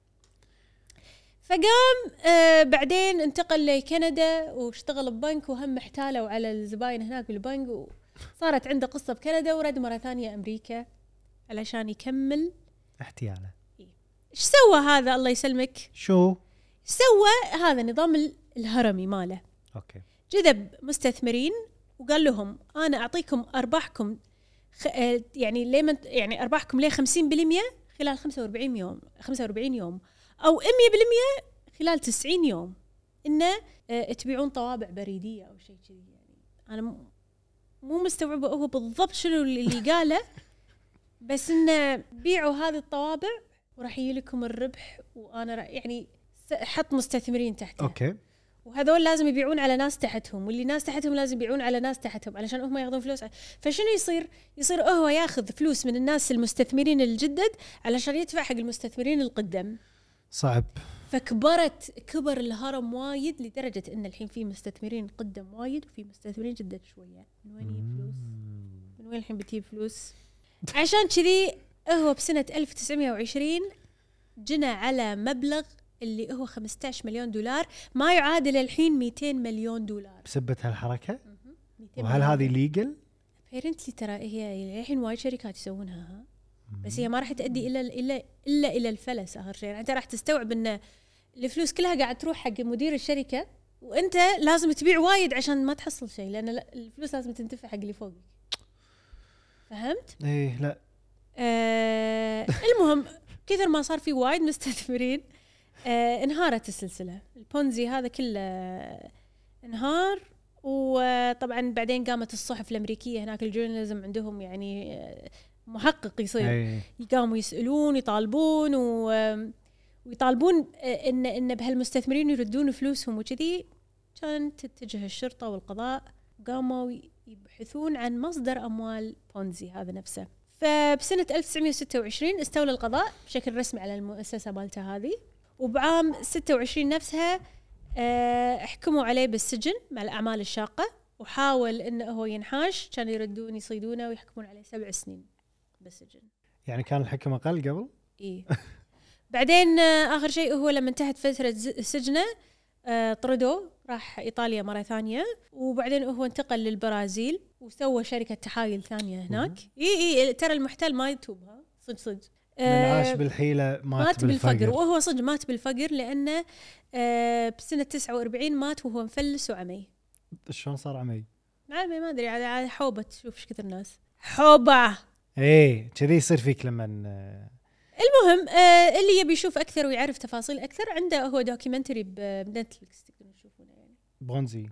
فقام بعدين انتقل لكندا واشتغل ببنك، وهم احتالوا على الزباين هناك بالبنك، وصارت عنده قصة بكندا، ورد مرة ثانية أمريكا علشان يكمل احتياله. ايش سوى هذا الله يسلمك؟ شو سوى هذا نظام الهرمي ماله. اوكي. جذب مستثمرين وقال لهم انا اعطيكم ارباحكم يعني ليه يعني ارباحكم ليه 50% خلال 45 يوم او 100% خلال 90 يوم، انه تبيعون طوابع بريديه او شيء كذي. يعني انا مو مستوعبه هو بالضبط شنو اللي قاله، بس انه بيعوا هذه الطوابع وراح يجي لكم الربح، وانا يعني حط مستثمرين تحته. اوكي. وهذول لازم يبيعون على ناس تحتهم، واللي ناس تحتهم لازم يبيعون على ناس تحتهم علشان هم ياخذون فلوس. فشنو يصير هو ياخذ فلوس من الناس المستثمرين الجدد علشان يدفع حق المستثمرين القدام. صعب. كبر الهرم وايد لدرجة ان الحين في مستثمرين قدام وايد وفي مستثمرين جدد شوية. من وين يجيب فلوس؟ من وين الحين بتجيب فلوس؟ عشان كذي هو بسنة 1920 جنى على مبلغ اللي هو 15 مليون دولار، ما يعادل الحين 200 مليون دولار بسبة هالحركة. وهل هذه ليجل؟ بيرنتلي ترى هي الحين وايد شركات يسوونها، ها؟ بس هي ما راح تؤدي إلا إلى الفلس آخر شيء. يعني أنت راح تستوعب إن الفلوس كلها قاعد تروح حق مدير الشركة، وأنت لازم تبيع وايد عشان ما تحصل شيء، لأن الفلوس لازم تنتفع حق اللي فوقك. فهمت؟ إيه لا. المهم كثر ما صار في وايد مستثمرين انهارت السلسلة. البونزي هذا كله انهار. وطبعا بعدين قامت الصحف الأمريكية هناك، الجورناليزم عندهم يعني محقق يصير، يقاموا يسألون يطالبون ويطالبون إن بهالمستثمرين يردون فلوسهم وكذي. كانت تتجه الشرطة والقضاء وقاموا يبحثون عن مصدر أموال بونزي هذا نفسه. فبسنة 1926 استولى القضاء بشكل رسمي على المؤسسة مالته هذه، وبعام 26 نفسها احكموا عليه بالسجن مع الأعمال الشاقة، وحاول إنه هو ينحاش، كانوا يردون يصيدونه ويحكمون عليه 7 سنين بالسجن. يعني كان الحكم أقل قبل؟ إيه. بعدين آخر شيء هو لما انتهت فترة سجنه طردوه، راح إيطاليا مرة ثانية، وبعدين هو انتقل للبرازيل وسوى شركة تحايل ثانية هناك. إيه ترى المحتال ما يتوبها صدق. من عاش بالحيلة مات بالفقر. وهو صدق مات بالفقر لأنه بسنة 49 مات وهو مفلس وعمي. شلون صار عمي؟ عمي ما أدري، على حوبة. تشوف ايش كثر ناس حوبة. إيه كذي يصير فيك لما المهم اللي يبي يشوف أكثر ويعرف تفاصيل أكثر عنده هو دوكيومنتري بنتفليكس تقدرون تشوفونه. يعني بونزي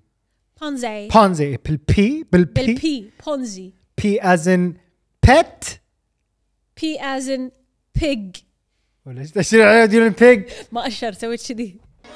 بالبي بونزي. P as in pet. P as in pig. ولا ايش تشير عليه يقولون pig؟ ما أشر سويت كذي.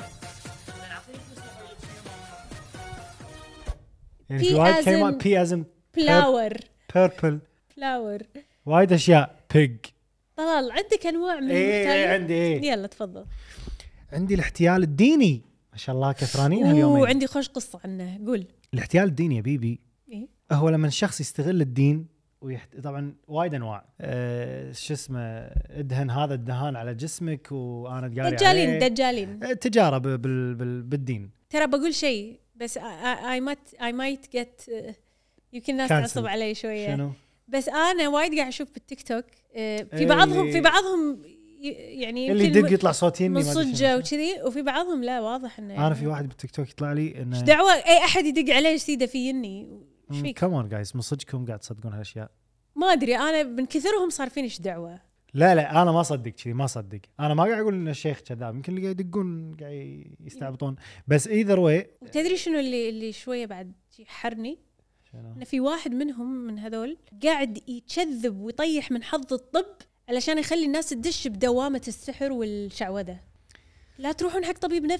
يعني في وايد كلمات P as in flower. purple. flower. وايد أشياء pig. طلال عندك أنواع من إيه عندي. يلا تفضل. عندي الاحتيال الديني ما شاء الله كثرانين هاليومين. وعندي خوش قصة عنه. قول. الاحتيال الديني يا بيبي إيه؟ هو لما الشخص يستغل الدين طبعا وايد انواع. شو اسمه ادهن هذا الدهان على جسمك وانا تقاري عليه. دجالين تجاره بالدين. ترى بقول شيء بس I might get يمكن ناس تعصب علي شويه. شنو؟ بس انا وايد قاعد اشوف بالتيك توك في بعضهم يعني اللي يدق يطلع صوتين من صجه وكذي، وفي بعضهم لا واضح انه انا في واحد بالتيك توك يطلع لي انه ايش دعوه اي احد يدق عليه سيده فيني. ايش فيك؟ كمان جايز من صدقكم قاعد تصدقون هالاشياء؟ ما ادري انا من كثرهم صار فيني ايش دعوه. لا انا ما صدق كذي، ما صدق. انا ما قاعد اقول ان الشيخ كذاب، يمكن اللي قاعد يدقون قاعد يستعبطون. بس ايذر واي. وتدري شنو اللي شويه بعد يحرني؟ ان في واحد منهم من هذول قاعد يكذب ويطيح من حظ الطب علشان يخلي الناس تدش بدوامه السحر والشعوذه. لا تروحون حق طبيب نفسي،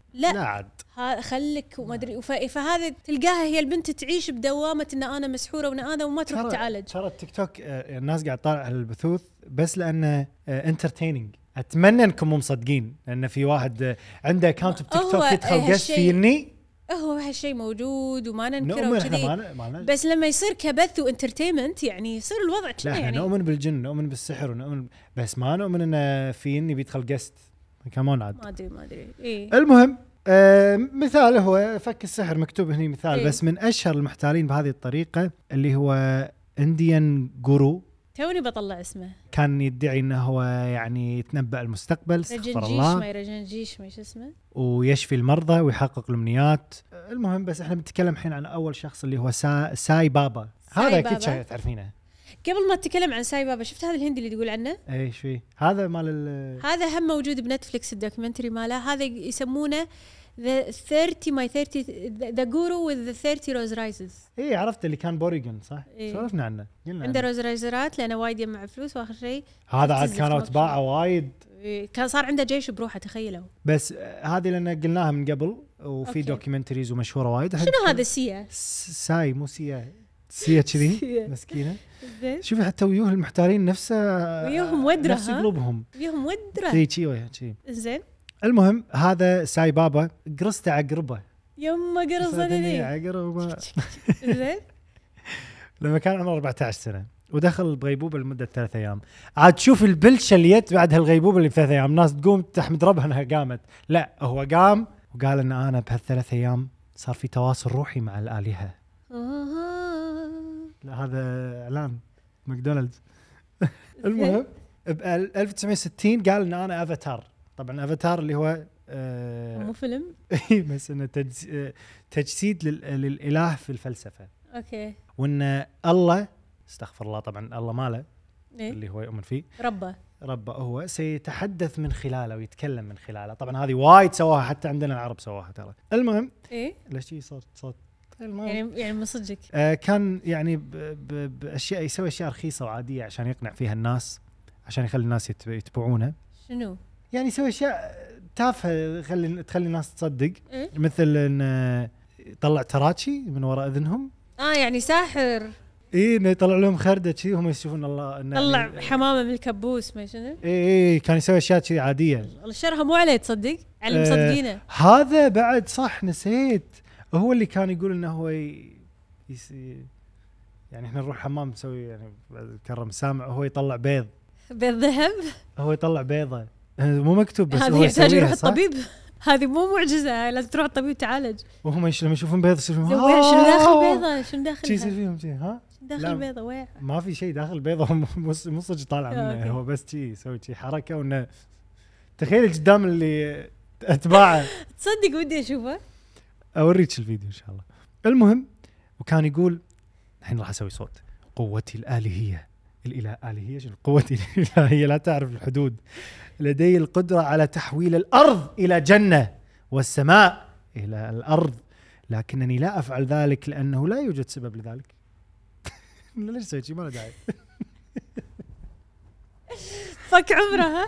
لا عاد خلك وما ادري فهذا تلقاها هي البنت تعيش بدوامه ان انا مسحوره وان انا وما تروح تعالج. ترى التيك توك الناس قاعد تطالع على البثوث بس لانه انترتيننج. اتمنى انكم مو مصدقين لان في واحد عنده اكونت بتيك توك يدخل قست فيني. هو هالشيء موجود وما ننكره وكذي، بس لما يصير كبث وانترتينمنت يعني يصير الوضع كذا. يعني نؤمن بالجن، نؤمن بالسحر، ونؤمن بس ما نؤمن انه فيني بيدخل قست كمان عاد. ما ادري إيه؟ المهم مثال هو فك السحر مكتوب هنا مثال. إيه؟ بس من اشهر المحتالين بهذه الطريقه اللي هو انديان جورو، توني بطلع اسمه، كان يدعي انه هو يعني يتنبأ المستقبل، استغفر الله، ما رجنجيش ما ايش اسمه، ويشفي المرضى ويحقق الامنيات. المهم بس احنا بنتكلم الحين عن اول شخص اللي هو ساي بابا. هذا اكيد تعرفينه. قبل ما اتكلم عن ساي بابا، شفت هذا الهندي اللي تقول عنه؟ ايش فيه؟ هذا مال هذا هم موجود بنتفليكس الدوكيومنتري ماله. هذا يسمونه The Guru with the 30 Rose Rises. ايه عرفت اللي كان بوريجن صح؟ إيه؟ سولفنا عنه. عنده روز رايزرات لانه وايد يجمع فلوس، واخر شيء هذا عاد كانوا اتباعه وايد. إيه؟ كان صار عنده جيش بروحه، تخيلوا. بس هذه لان قلناها من قبل وفي دوكيومنتريز ومشهوره وايد. شنو هذا سيا؟ ساي مو سيا كذي مسكينه. شوفي حتى ويوه المحتالين نفسه ويوهم ودره، نفس قلوبهم ويوهم ودره شي. زين. المهم هذا ساي بابا قرصته عقربه. يما قرصني عقربه. زين. لما كان عمره 14 سنه ودخل بغيبوبه لمده 3 أيام. عاد شوف البلشه اللي جت بعد هالغيبوبه اللي 3 أيام، الناس تقوم تحمد ربها انها قامت. لا هو قام وقال ان انا بهال3 أيام صار في تواصل روحي مع الآلهة. لا هذا اعلان ماكدونالدز. المهم ب 1960 قال ان انا افاتار. طبعا افاتار اللي هو مو فيلم بس انه تجسيد للاله في الفلسفه. اوكي. وان الله، استغفر الله، طبعا الله ماله إيه؟ اللي هو يؤمن فيه، ربه هو سيتحدث من خلاله ويتكلم من خلاله. طبعا هذه وايد سواها، حتى عندنا العرب سواها ترى. المهم ايه ليش شيء صوت يعني من صدقك كان يعني باشياء يسوي اشياء رخيصه وعاديه عشان يقنع فيها الناس، عشان يخلي الناس يتبعونه. شنو يعني يسوي اشياء تافهه تخلي الناس تصدق. إيه؟ مثل ان يطلع تراتشي من وراء اذنهم. يعني ساحر. ايه انه يطلع لهم خرده كذي وهم يشوفون الله انه طلع يعني حمامه من الكبوس ما شنو. ايه كان يسوي اشياء كذي عاديه. الشرها مو عليه تصدق، على المصدقينه. هذا بعد صح نسيت، هو اللي كان يقول انه هو يعني احنا نروح حمام نسوي يعني كرم سامع، وهو يطلع بيض ذهب. هو يطلع بيضه مو مكتوب بس هذا هو يحتاج يروح الطبيب. هذه مو معجزه، لازم تروح الطبيب تعالج. وهم لما يشوفون بيض يصير فيهم شنو داخل بيضه، شنو داخل شي يصير فيهم شي ها داخل بيضه وين؟ ما في شيء داخل بيضه، مو صدق طالع منه، هو بس شي يسوي شي حركه. وانه تخيل قدام اللي اتباعه. تصدق ودي اشوفه، اوريك الفيديو ان شاء الله. المهم وكان يقول الحين راح اسوي صوت قوتي الآلهية آلهية شنو قوتي الإلهية لا تعرف الحدود، لدي القدرة على تحويل الأرض إلى جنة والسماء إلى الأرض، لكنني لا أفعل ذلك لأنه لا يوجد سبب لذلك. ليش سويت شيء ما له داعي. فك عمرها.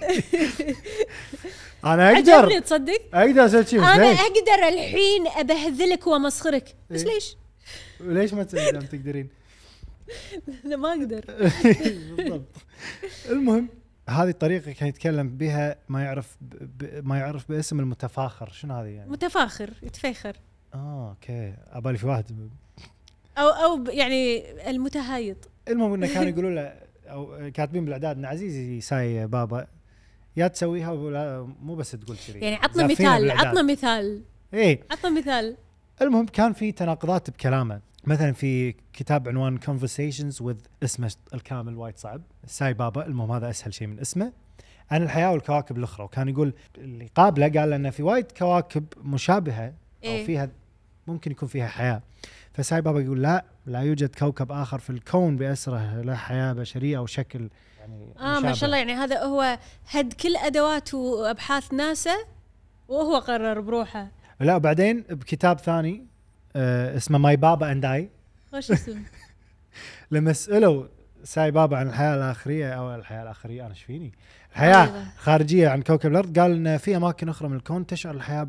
أنا عجبني تصدق، أقدر أسوي شيء. أنا أقدر الحين أبهذلك ومسخرك، بس ليش ما تقدرين؟ لا ما أقدر. بالضبط. المهم هذه الطريقة كان يتكلم بها ما يعرف باسم المتفاخر. شنو هذه يعني؟ متفاخر يتفاخر. اوكي أبالي في واحد أو يعني المتهايط. المهم إنه كانوا يقولوا له أو كاتبين بالإعداد إن عزيزي ساي بابا يا تسويها ولا مو بس تقول شيء. يعني عطنا مثال. إيه عطنا مثال. المهم كان في تناقضات بكلامه. مثلا في كتاب عنوان Conversations with اسمه الكامل وايد صعب ساي بابا، المهم هذا أسهل شيء من اسمه، عن الحياة والكواكب الأخرى. وكان يقول اللي قابله قال أن في وايد كواكب مشابهة أو فيها ممكن يكون فيها حياة. فساي بابا يقول لا يوجد كوكب آخر في الكون بأسره له حياة بشرية أو شكل يعني ما شاء الله. يعني هذا هو هد كل أدوات وأبحاث ناسا وهو قرر بروحه. لا وبعدين بكتاب ثاني اسمه ماي بابا اند اي. وش اسم؟ لما سألوا ساي بابا عن الحياه الاخريه او الحياه الاخريه، انا ايش فيني؟ الحياه خارجيه عن كوكب الارض. قال ان في اماكن اخرى من الكون تشعر الحياه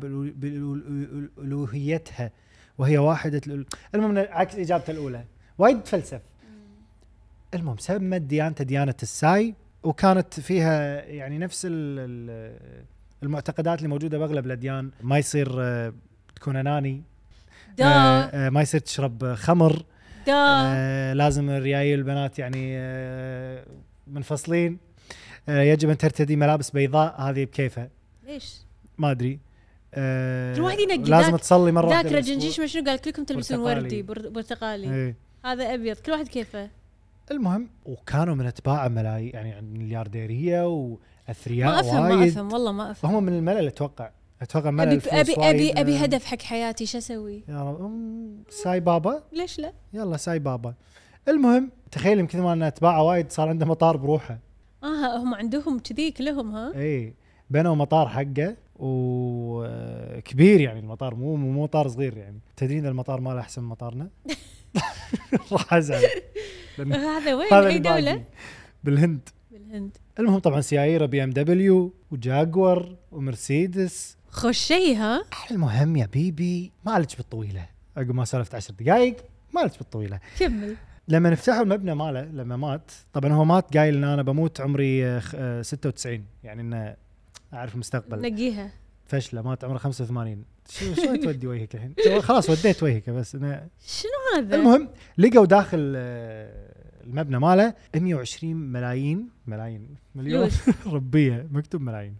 بالالوهيتها وهي واحده المهم عكس اجابته الاولى، وايد تفلسف. المهم سمت ديانته ديانه الساي، وكانت فيها يعني نفس المعتقدات اللي موجوده باغلب الاديان. ما يصير تكون اناني، ما يصير تشرب خمر، لازم الريايل البنات يعني منفصلين، يجب ان ترتدي ملابس بيضاء، هذه بكيفها. ليش؟ ما ادري. الواحد ينقي لازم تصلي مره واحده. ذاك رجنجيش ما شنو قالت لكم تلبسون وردي برتقالي؟ ايه. هذا ابيض، كل واحد كيفه. المهم وكانوا من اتباعه ملايين، يعني مليارديريه واثرياء. ما افهم والله ما افهم. هم من الملل اتوقع ملل. ابي هدف حق حياتي، شو اسوي؟ يا رب ساي بابا، ليش لا؟ يلا ساي بابا. المهم تخيل يمكن ما اتباعه وايد صار عنده مطار بروحه. هم عندهم كذي كلهم. ها اي بنوا مطار حقه وكبير، يعني المطار مو مطار صغير. يعني تدرين المطار ماله احسن من مطارنا. راح ازعل. هذا وين؟ اي دوله؟ بالهند. المهم طبعا سيايير بي ام دبليو وجاكور ومرسيدس. خوش شيء. ها المهم يا بيبي ما لك بالطويله، عقب ما سولفت 10 دقائق ما لك بالطويله. كمل. لما نفتحوا المبنى ماله لما مات، طبعا هو مات قايل ان انا بموت عمري 96، يعني انه اعرف المستقبل. نقيها فشله، مات عمره 85. شو تودي وجهك الحين؟ خلاص وديت وجهك بس أنا شنو هذا؟ المهم لقوا داخل المبنى ماله 120 مليون ربيه مكتوب ملايين،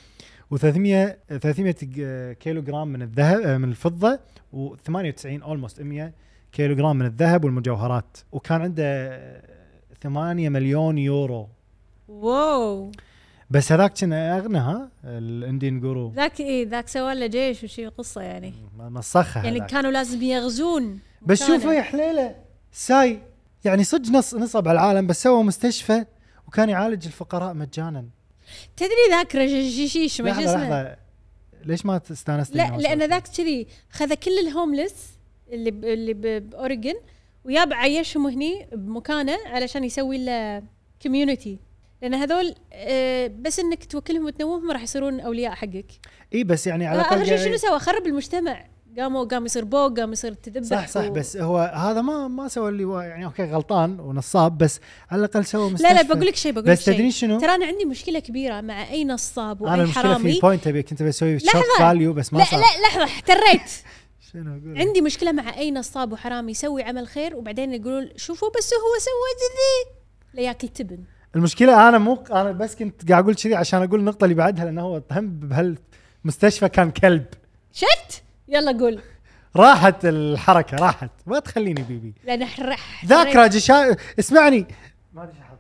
و300 كيلو جرام من الذهب من الفضه، و98 اولموست 100 كيلو جرام من الذهب والمجوهرات، وكان عنده 8 مليون يورو. واو. بس هذاك كان اغنى. ها الاندين جورو ذاك سوى له جيش وشي قصه، يعني مسخها يعني هذاك. كانوا لازم يغزون. بس شوفوا يا حليله ساي، يعني صدق نصب على العالم، بس سوى مستشفى وكان يعالج الفقراء مجانا. تدري ذاك رجشيش ما اسمه؟ ليش ما استانست؟ لا لان ذاك كذي خذ كل الهوملس اللي باوريجن وياب عيشهم هني بمكانه علشان يسوي له كوميونتي، لان هذول بس انك توكلهم وتنوهم راح يصيرون اولياء حقك. اي بس يعني على الاقل يعني شنو سوى؟ خرب المجتمع. قام يصير بوق، قام يصير تذبح. صح بس هو هذا ما سوى اللي يعني اوكي غلطان ونصاب، بس على الاقل سوى مستشفى. لا بقول لك شيء بس تدري شنو؟ ترى انا عندي مشكله كبيره مع اي نصاب واي أنا حرامي. انا المشكله في البوينت ابي كنت بسوي شوك فاليو بس ما صار. لا لحظه احتريت. شنو اقول؟ عندي مشكله مع اي نصاب وحرامي يسوي عمل خير وبعدين يقولون شوفوا بس هو سوى ذي لا ياكل تبن. المشكله انا بس كنت قاعد اقول كذي عشان اقول النقطه اللي بعدها، لانه هو اتهم بهالمستشفى كان كلب. شت يلا قول. راحت الحركه راحت، ما تخليني بيبي لان ذاك راجل اسمعني ما ادري احط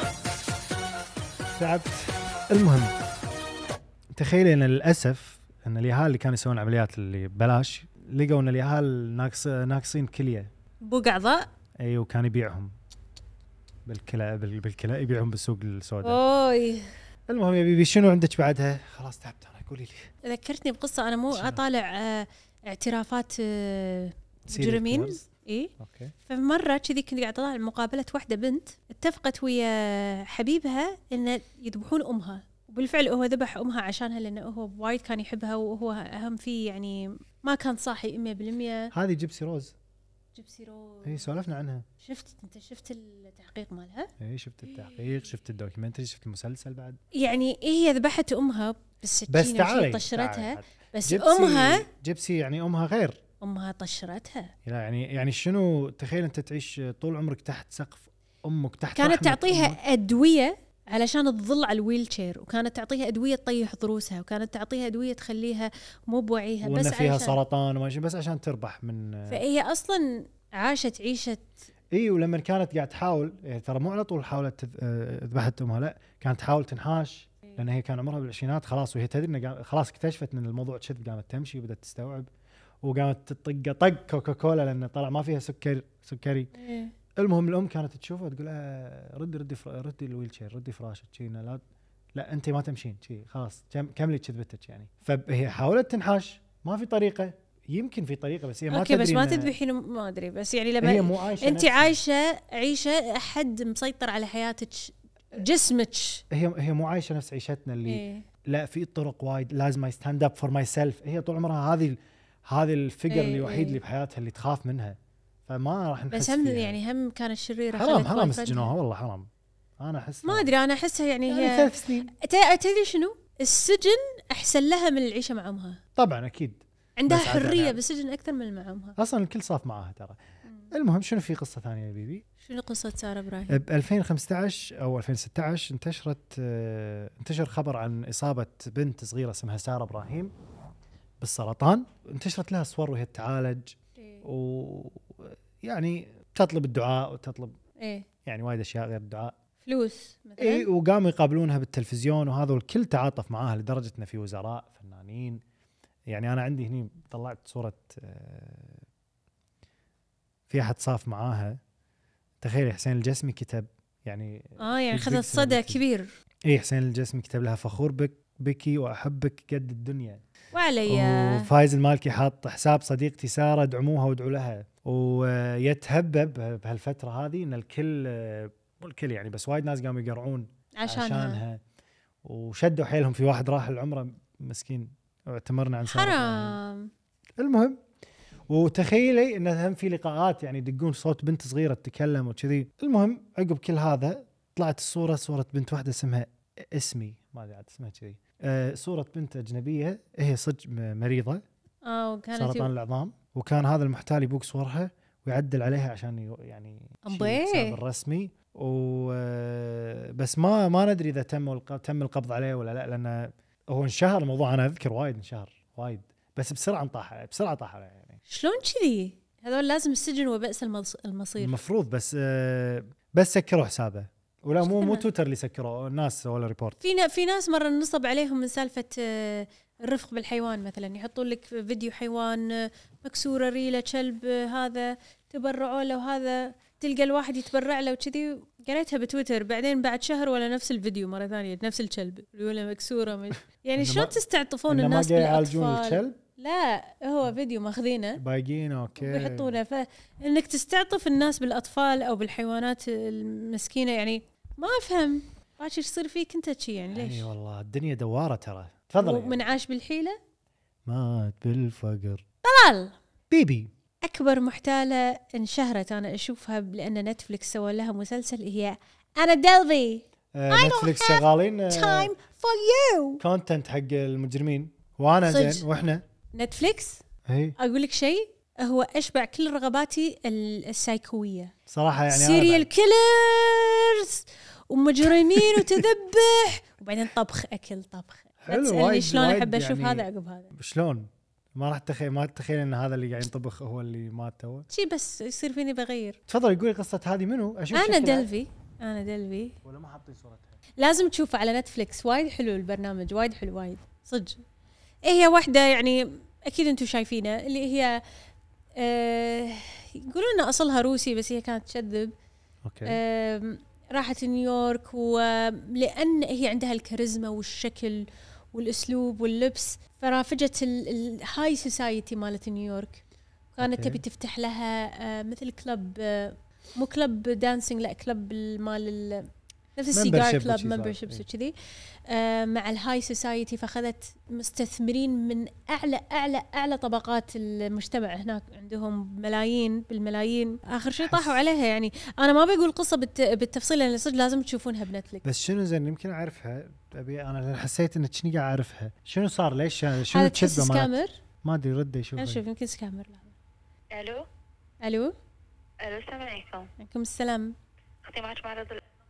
تعبت. المهم تخيلي ان للاسف ان اليهال اللي كانوا يسوون عمليات اللي ببلاش لقوا ان اليهال ناقصين كليه بوق اعضاء. اي وكان يبيعهم بالكلى يبيعهم بالسوق السوداء. اوي. المهم يا بيبي شنو عندك بعدها؟ خلاص تعبت انا، قولي لي. ذكرتني بقصه انا مو اطالع اعترافات مجرمين. اي اوكي. فمره كذي كنت قاعده اطالع مقابله واحده بنت اتفقت ويا حبيبها ان يذبحون امها، وبالفعل هو ذبح امها عشانها لانه هو وايد كان يحبها، وهو اهم فيه يعني ما كان صاحي 100%. هذه جيبسي روز. اي سولفنا عنها. شفت التحقيق مالها؟ اي شفت التحقيق، شفت الدوكيومنتري، شفت المسلسل بعد. يعني هي ذبحت امها بالسكينه طشرتها. بس امها جيبسي يعني امها غير. امها طشرتها. يعني شنو؟ تخيل انت تعيش طول عمرك تحت سقف امك، تحت كانت تعطيها ادويه علشان تظل على الويل شير، وكانت تعطيها ادويه تطيح ضروسها، وكانت تعطيها ادويه تخليها مو بوعيها بس فيها سرطان وما بس عشان تربح من. فهي اصلا عاشت عيشه. اي ولما كانت قاعد تحاول يعني ترى مو على طول حاولت ذبحت امها، لا كانت تحاول تنحاش لان هي كان عمرها بالعشرينات خلاص، وهي تدري انه خلاص اكتشفت ان الموضوع كذب، قامت تمشي وبدت تستوعب، وقامت طق كوكاكولا لان طلع ما فيها سكري. المهم الام كانت تشوفه وتقول ردي الويل شير، ردي فراشك شيء، لا انت ما تمشين شيء خلاص كملي كذبتك يعني. فهي حاولت تنحاش ما في طريقه، يمكن في طريقه بس هي ما اوكي تدري بس ما إن- تدري حين ما ادري بس يعني هي لما مو عايشه انت نفس- عيشه احد مسيطر على حياتك جسمك هي مو عايشه نفس عيشتنا اللي إيه. لا في طرق وايد لازم ستاند اب فور ماي سيلف. هي طول عمرها هذه الفيجر إيه، الوحيد إيه. اللي بحياتها اللي تخاف منها، فما راح نحس بس هم فيها. يعني هم كانت شريره حرام خلت حرام boyfriend. سجنوها والله حرام. انا احس ما ادري انا احسها يعني يعني هي 3 سنين تدري شنو السجن احسن لها من العيشه مع امها. طبعا اكيد. عندها بس عاد حريه يعني- بالسجن اكثر من مع امها. اصلا الكل صاف معاها ترى. المهم شنو في قصه ثانيه يا بيبي؟ شنو قصه ساره ابراهيم؟ ب 2015 او 2016 انتشر خبر عن اصابه بنت صغيره اسمها ساره ابراهيم بالسرطان. انتشرت لها صور وهي تعالج ويعني تطلب الدعاء وتطلب ايه يعني وايد اشياء غير الدعاء. فلوس مثلا. اي وقاموا يقابلونها بالتلفزيون وهذا والكل تعاطف معاها لدرجه ان في وزراء فنانين. يعني انا عندي هني طلعت صوره في احد صاف معاها. تخيل حسين الجسمي كتب يعني يعني في خذت big صدى celebrity. كبير. اي حسين الجسمي كتب لها فخور بك واحبك قد الدنيا. وعليا وفايز المالكي حاط حساب صديقتي ساره ادعموها وادعوا لها. ويتهبب بهالفتره هذه ان الكل مو الكل يعني بس وايد ناس قاموا يقرعون عشانها وشدوا حيلهم. في واحد راح العمره مسكين اعتمرنا عن ساره. حرام. المهم وتخيلي ان هم في لقاءات يعني يدقون صوت بنت صغيره تتكلم وكذي. المهم عقب كل هذا طلعت صوره بنت واحده اسمها اسمي ما ادري عاد اسمها كذي. صوره بنت اجنبيه هي صدق مريضه وكانت سرطان العظام وكان هذا المحتال يبوق صورها ويعدل عليها عشان يعني يشيل الحساب الرسمي بس ما ندري اذا تم القبض عليه ولا لا لان هو انشهر الموضوع. انا اذكر وايد انشهر وايد بس بسرعه طاح عليه يعني. شلون كذي؟ هذول لازم السجن وبئس المصير. المفروض بس سكروا حسابه ولا مو تويتر اللي سكروا الناس ولا ريبورت. في ناس مره نصب عليهم من سالفه الرفق بالحيوان مثلا يحطون لك فيديو حيوان مكسوره ريله كلب هذا تبرعوا له وهذا تلقى الواحد يتبرع له وكذي. قريتها بتويتر بعدين بعد شهر ولا نفس الفيديو مره ثانيه نفس الكلب ولا مكسوره يعني شلون تستعطفون الناس يعالجون بالاطفال؟ الكلب لا هو فيديو ماخذينه بايقين اوكي ويحطونه. فانك تستعطف الناس بالاطفال او بالحيوانات المسكينه يعني ما افهم باكر يصير فيك انت شي يعني ليش؟ اي والله الدنيا دواره ترى. تفضل ومن عاش بالحيله مات بالفقر. طلال بيبي اكبر محتاله انشهرت انا اشوفها لان نتفلكس سوى لها مسلسل هي انا ديلفي. نتفلكس شغالين تايم فور يو كونتنت حق المجرمين وانا صدق. زين واحنا نتفلكس اي اقول لك شيء هو اشبع كل رغباتي السايكويه. صراحه يعني سيريال كيلرز ومجرمين وتذبح وبعدين طبخ اكل طبخ. حلو، تسألني وايد- شلون وايد احب اشوف يعني- هذا عقب هذا شلون ما تتخيل ان هذا اللي قاعد ينطبخ هو اللي مات تو. شي بس يصير فيني بغير. تفضل قولي قصه هذه منو اشوف انا شكلها. دلفي ولا ما حاطين صورتها. لازم تشوفه على نتفليكس وايد حلو البرنامج وايد حلو وايد صدق. هي واحدة يعني اكيد انتم شايفينه اللي هي يقولون ان اصلها روسي بس هي كانت تكذب. اوكي راحت نيويورك ولأن هي عندها الكاريزما والشكل والأسلوب واللبس فرافجت الهاي سوسايتي مالت نيويورك. كانت أوكي. تبي تفتح لها مثل كلب مو كلب دانسينج لا كلب مال نفس السيجار Membership كلب وشي ممبرشيبس صار. وكذي مع الهاي سوسايتي. فاخذت مستثمرين من اعلى طبقات المجتمع هناك عندهم ملايين بالملايين. اخر شيء طاحوا عليها يعني. انا ما بقول قصه بالتفصيل لان صدق لازم تشوفونها بنتفلكس. بس شنو زين يمكن اعرفها. ابي انا حسيت ان كني قاعد اعرفها. شنو صار ليش شنو هذا تحس الكذبه سكامر. ما ادري رد يشوف. نشوف يمكن سكامر. الو الو السلام عليكم. عليكم السلام. اختي معك معرض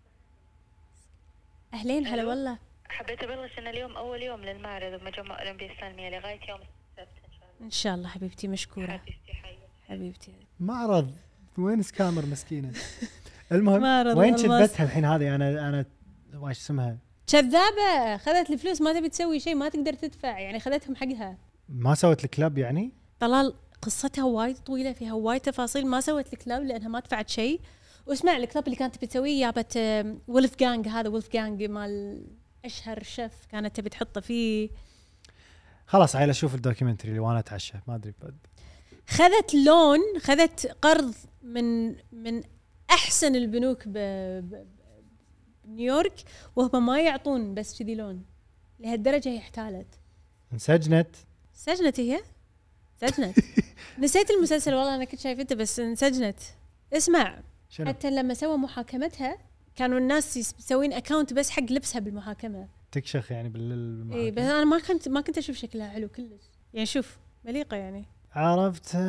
اهلين هلا ألو. والله. حبيت ابلغك ان اليوم اول يوم للمعرض بمجمع اولمبيا السلميه لغايه يوم السبت ان شاء الله. ان شاء الله حبيبتي مشكوره حبيبتي حياتي. حبيبتي. معرض وين سكامر مسكينه. المهم معرض وين الألماس. كذبتها الحين هذه انا وايش اسمها. كذابه خذت الفلوس ما تبي تسوي شيء ما تقدر تدفع يعني خذتهم حقها. ما سوت الكلب يعني. طلال قصتها وايد طويله فيها وايد تفاصيل. ما سوت الكلاب لانها ما دفعت شيء. واسمع الكلاب اللي كانت تبي تسويه جابت وولف جانج. هذا وولف جانج مال اشهر شيف كانت تبي تحطه فيه. خلاص عيل اشوف الدوكيومنتري اللي وانا اتعشى ما ادري خذت قرض من احسن البنوك بنيويورك، وهم ما يعطون بس كذي لون. لهالدرجه هي احتالت. انسجنت هي سجنت. نسيت المسلسل والله، انا كنت شايفته بس انسجنت. اسمع شنو؟ حتى لما سوى محاكمتها كانوا الناس مسوين اكاونت بس حق لبسها بالمحاكمه. تكشخ يعني بالمحاكمة. اي بس انا ما كنت اشوف شكلها حلو كلش يعني. شوف مليقه يعني. عرفتها.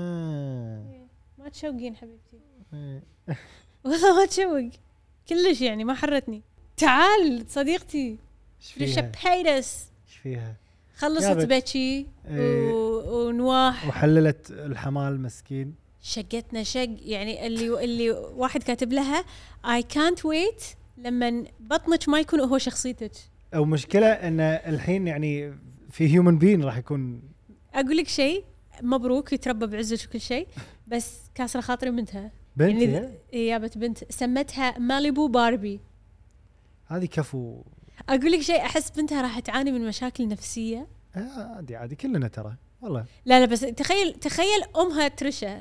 ما تشوقين حبيبتي. إيه. والله ما تشوق كلش يعني، ما حرتني. تعال صديقتي ايش فيها؟ لشبيدس ايش فيها؟ خلصت بكي إيه. ونواح وحللت الحمال مسكين. شقتنا شق يعني. اللي واحد كاتب لها I can't wait لما بطنك ما يكون هو شخصيتك. او مشكله ان الحين يعني في هيومن بين راح يكون. اقول لك شيء، مبروك يتربى بعزك وكل شيء، بس كاسره خاطري بنتها. بنتي يعني جابت بنت سمتها ماليبو باربي. هذه كفو. اقول لك شيء، احس بنتها راح تعاني من مشاكل نفسيه. عادي كلنا ترى والله. لا بس تخيل امها ترشا.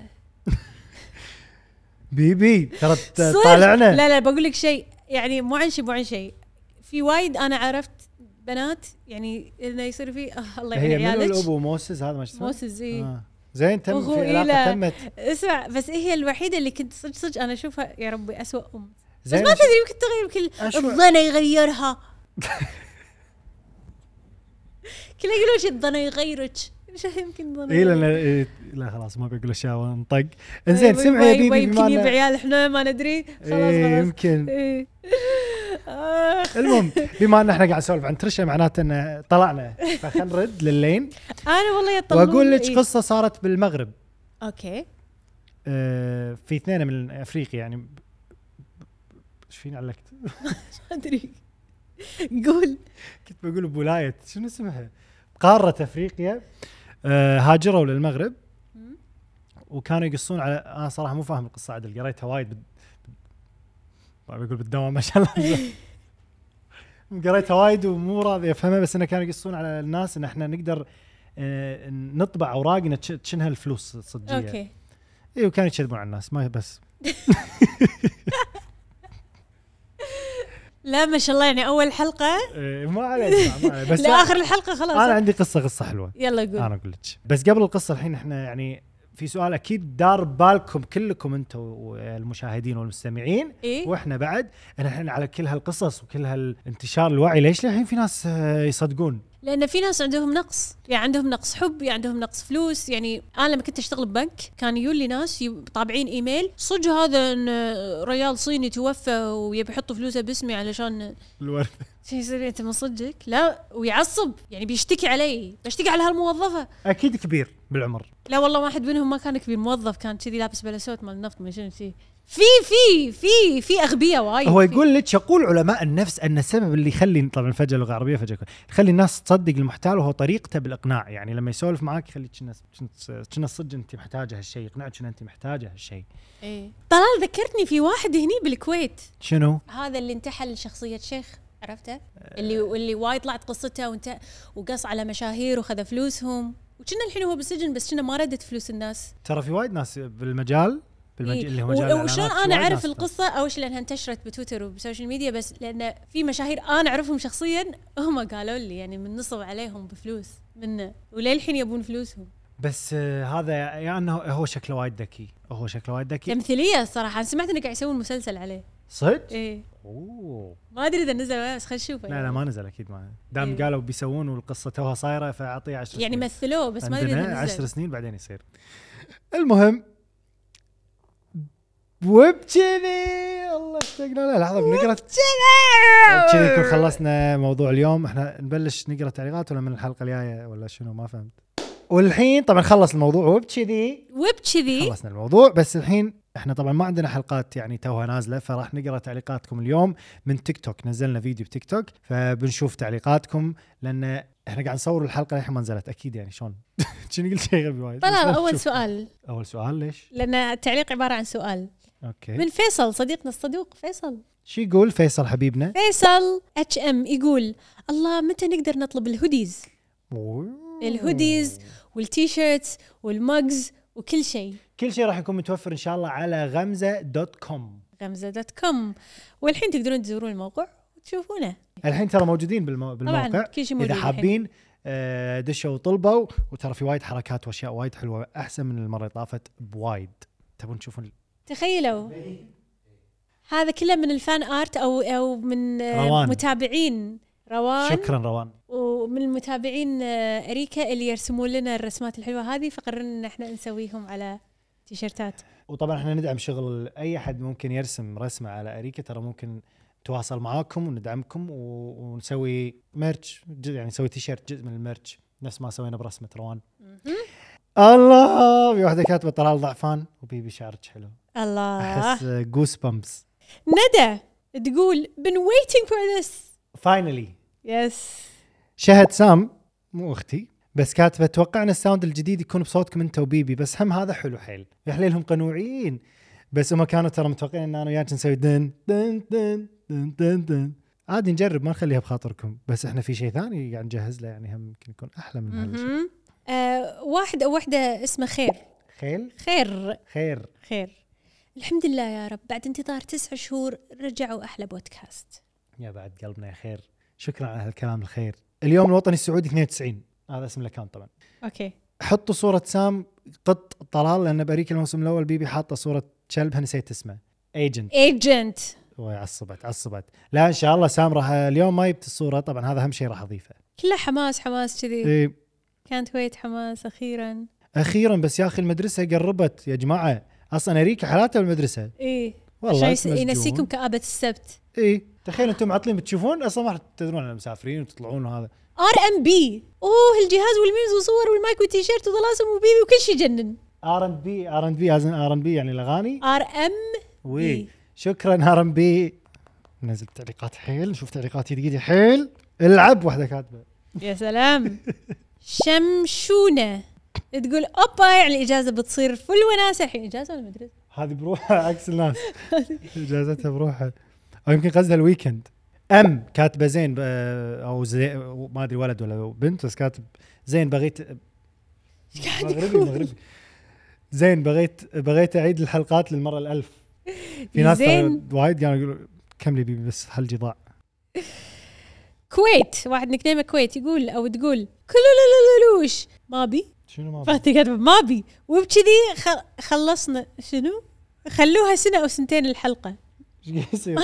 بيبي ترى طالعنا. لا بقول لك شيء يعني، مو عن شيء. في وايد انا عرفت بنات يعني انه يصير في الله يعين عيالك. هي من الابو موسز هذا ما اسمه موسز. زين تم في علاقه تمت. اسمع بس هي الوحيده اللي كنت صدق انا اشوفها يا ربي أسوأ ام. بس زين ما تدري يمكن تغير الظن يغيرها. كل يقولون شيء الظن يغيرك. يمكن ظن لا خلاص ما بقول اشياء ونطق. انزين سمعي يا بيبي يمكن يبي عيال احنا ما ندري. خلاص يمكن. المهم بما ان احنا قاعد نسولف عن ترشا معناته ان طلعنا، فخلينا نرد للين. انا والله يطلعون. واقول لك قصه صارت بالمغرب. اوكي. في اثنين من افريقيا يعني. ايش فيني علقت؟ ما ادري. قول. كنت بقول بولايه شنو اسمها؟ قاره افريقيا. هاجروا للمغرب وكانوا يقصون على. انا صراحه مو فاهم القصه عدل، قريتها وايد ما بقول بالدوام ما شاء الله. قريتها وايد ومو راضي افهمها، بس انه كانوا يقصون على الناس ان احنا نقدر نطبع اوراق تشنها الفلوس الصجيه. اوكي. اي وكانوا يكذبون على الناس ما بس. لا ما شاء الله يعني اول حلقه. ما عليه بس لاخر الحلقه خلاص. انا عندي قصه حلوه. يلا قول. انا اقول لك بس قبل القصه الحين احنا يعني في سؤال اكيد دار بالكم كلكم انتم والمشاهدين والمستمعين. إيه؟ واحنا بعد احنا على كل هالقصص وكل هالانتشار الوعي ليش الحين في ناس يصدقون؟ لان في ناس عندهم نقص، يعني عندهم نقص حب، يعني عندهم نقص فلوس. يعني انا لما كنت اشتغل ببنك كان يقول لي ناس طابعين ايميل صدق هذا ان ريال صيني توفى ويبي يحط فلوسه باسمي علشان الورثه. شيء يصير انت مصدق؟ لا ويعصب يعني بيشتكي علي، بشتكي على هالموظفه. اكيد كبير بالعمر. لا والله واحد منهم ما كان كبير، موظف كان كذي لابس بلسوت مال النفط ما شنو شيء. في اغبياء وايد. هو يقول لك يقول علماء النفس ان السبب اللي يخلي طبعا فجاه لغه عربيه فجاه يخلي الناس تصدق المحتال وهو طريقته بالاقناع. يعني لما يسولف معاك يخليك كنا صدق انت محتاجه هالشيء، يقنعك ان انت محتاجه هالشيء. ايه طلال ذكرتني في واحد هني بالكويت. شنو هذا اللي انتحل شخصيه شيخ عرفته؟ اللي وايد طلعت قصته وقص على مشاهير وخذ فلوسهم، وكنا الحين هو بالسجن بس كنا ما ردت فلوس الناس. ترى في وايد ناس بالمجال إيه؟ اللي هو مجال الاعلانات. وشلون انا اعرف القصه؟ اول لانها انتشرت بتويتر وبسوشيال ميديا، بس لان في مشاهير انا اعرفهم شخصيا هم قالوا لي يعني من نصب عليهم بفلوس منه وللحين يبون فلوسهم. بس هذا يعني انه هو شكله وايد ذكي. تمثيليه الصراحه. انا سمعت انه قاعد يسوون مسلسل عليه صدق. ايه اوه ما ادري اذا نزل بس خل نشوفه. لا ما نزل اكيد ما دام إيه؟ قالوا بيسوون والقصه توها صايره فاعطيه 10 يعني سنين. مثلوه بس ما ادري اذا نزل 10 سنين بعدين يصير. المهم وبكذي الله اشتقنا له. لحظه بنقرا كذي يكون خلصنا موضوع اليوم. احنا نبلش نقرا تعليقات ولا من الحلقه الجايه ولا شنو؟ ما فهمت. والحين طبعا خلص الموضوع وبكذي خلصنا الموضوع. بس الحين احنا طبعا ما عندنا حلقات يعني توها نازله، فراح نقرا تعليقاتكم اليوم من تيك توك. نزلنا فيديو بتيك توك فبنشوف تعليقاتكم لان احنا قاعد نصور الحلقه للحين ما نزلت اكيد. يعني شلون شنو قلت شيء غبي وايد. طلع اول سؤال ليش؟ لان التعليق عباره عن سؤال. اوكي. من فيصل صديقنا الصدوق فيصل. شو يقول فيصل حبيبنا؟ فيصل HM يقول الله متى نقدر نطلب الهوديز؟ الهوديز والتيشيرتس والمجز وكل شيء. كل شيء راح يكون متوفر ان شاء الله على غمزه.com. غمزه.com. والحين تقدرون تزورون الموقع وتشوفونه. الحين ترى موجودين بالموقع. طبعاً كل شيء موجود. اذا حابين دشوا وطلبوا، وترى في وايد حركات واشياء وايد حلوه احسن من المره اللي طافت بوايد. تبون تشوفون؟ تخيلوا هذا كله من الفان ارت او من روان. متابعين روان. شكرا روان. ومن المتابعين اريكا اللي يرسمون لنا الرسمات الحلوه هذه، فقررنا ان احنا نسويهم على تيشيرتات. وطبعا احنا ندعم شغل اي حد ممكن يرسم رسمه على اريكا. ترى ممكن نتواصل معاكم وندعمكم ونسوي ميرش، يعني نسوي تيشيرت جزء من الميرش نفس ما سوينا برسمه روان. الله، في واحده كاتبه طلال ضعفان وبيبي شعرك حلو. الله، احس جوس بامبس. ندى تقول been waiting for this فاينلي. يس. شهد سام مو اختي بس كاتبه اتوقع ان الساوند الجديد يكون بصوتكم انت وبيبي، بس هم هذا حلو حيل، يا حليلهم قنوعين. بس هم كانوا ترى متوقعين ان انا وياك نسوي دن دن دن دن دن دن. عادي نجرب، ما نخليها بخاطركم، بس احنا في شيء ثاني قاعد نجهز له، يعني هم يمكن يكون احلى من هذا الشيء. واحد او وحده اسمه خير. خيل خير خير خير. الحمد لله يا رب، بعد انتظار 9 شهور رجعوا احلى بودكاست. يا بعد قلبنا يا خير. شكرا على هالكلام الخير. اليوم الوطني السعودي 92، هذا اسم الاكونت طبعا. اوكي. حطوا صورة سام قط طلال، لأن بريك الموسم الأول بيبي حاطة صورة كلبها نسيت اسمه. ايجنت. عصبت. لا إن شاء الله سام راح اليوم ما يبت الصورة، طبعا هذا أهم شيء راح أضيفه. كله حماس كذي. إيه. كانت ويت حماس أخيرا. بس يا أخي المدرسة قربت يا جماعة، أصلا أريكا حالاتها بالمدرسة. إيه. والله عشان ينسيكم كآبة السبت. إيه. تخيل أنتم معطلين بتشوفون، أصلا ما راح تدرون أننا مسافرين وتطلعون وهذا. RMB. الجهاز والميمز وصور والمايك والتيشيرت وطلاسم وبيبي وكل شيء جنن. R&B يعني الأغاني. وي. شكرا R&B. نزل تعليقات حيل، نشوف تعليقاتي دقيقة حيل. العب واحدة كاتبة. يا سلام. شمشونة تقول اوبا، يعني الإجازة بتصير فل وناسة. الحين إجازة ولا مدرسة؟ هذه بروحها عكس الناس. إجازتها بروحها، أو يمكن قصدها الويكند. كاتبة زين أو ما أدري ولد ولا بنت، بس كاتب زين بغيت مغربي زين بغيت أعيد الحلقات للمرة الألف. في ناس وايد كانوا يقولوا كملي بيبي بس حلجي ضاع. كويت، واحد نكنيمه كويت يقول او تقول كلولولولوش مابي. شنو مابي؟ فاتي كاتبه مابي، وبكذي خلصنا. شنو؟ خلوها سنة او سنتين الحلقة. ايش يصير؟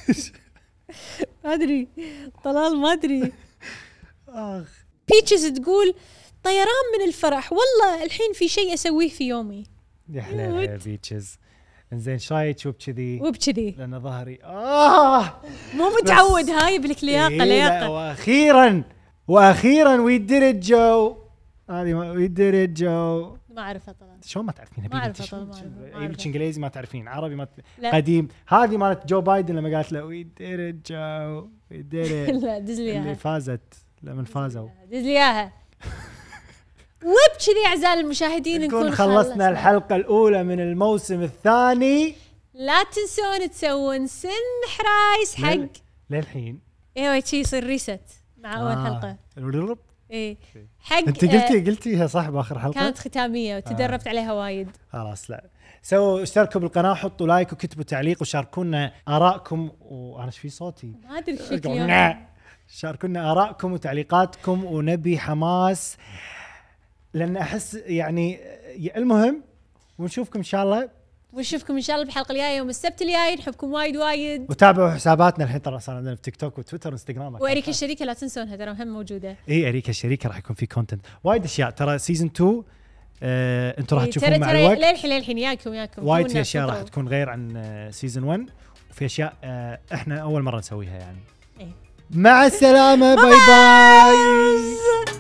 ما ادري طلال، ما ادري. اخ. بيتشز تقول طيران من الفرح، والله الحين في شيء اسويه في يومي. يا حلال يا بيتشز. انزين شايت شو وبكذي لان ظهري مو متعود. هاي بالك لياقه لياقه. واخيرا وي ديد ات جو. هذه وي ديد ات جو. ما اعرفها طبعا. شلون ما تعرفينها؟ ما اعرفها طبعا. ايش انجليزي ما تعرفين، عربي ما قديم. هذه مالت جو بايدن لما قالت له وي ديد ات جو وي ديد. لا دز لي اللي فازت لما فازوا. دز لي اياها. وبكذي اعزائي المشاهدين نكون خلصنا الحلقة الأولى من الموسم الثاني. لا تنسون تسوون سنحرايس حق للحين. ايوه شي يصير ريست مع اول حلقة. ايه حق انت قلتيها صح باخر حلقة. كانت ختامية وتدربت عليها وايد. خلاص لا سووا اشتركوا بالقناة، حطوا لايك وكتبوا تعليق وشاركونا آراءكم. وانا ايش في صوتي ما ادري ايش فيك اليوم. شاركونا آراءكم وتعليقاتكم، ونبي حماس لأن أحس يعني المهم. ونشوفكم إن شاء الله بالحلقة الجاية يوم السبت الجاي. نحبكم وايد. وتابعوا حساباتنا الحين، ترى صار عندنا في تيك توك وتويتر وانستغرام. وأريكا الشريكة لا تنسونها، ترى هم موجودة. أريكا الشريكة راح يكون في كونتنت وايد أشياء. ترى سيزن 2 أنتوا راح تشوفون مع الوقت. للحين ياكم وايد في أشياء راح تكون غير عن سيزن 1، وفي أشياء إحنا أول مرة نسويها يعني. مع السلامة. باي باي.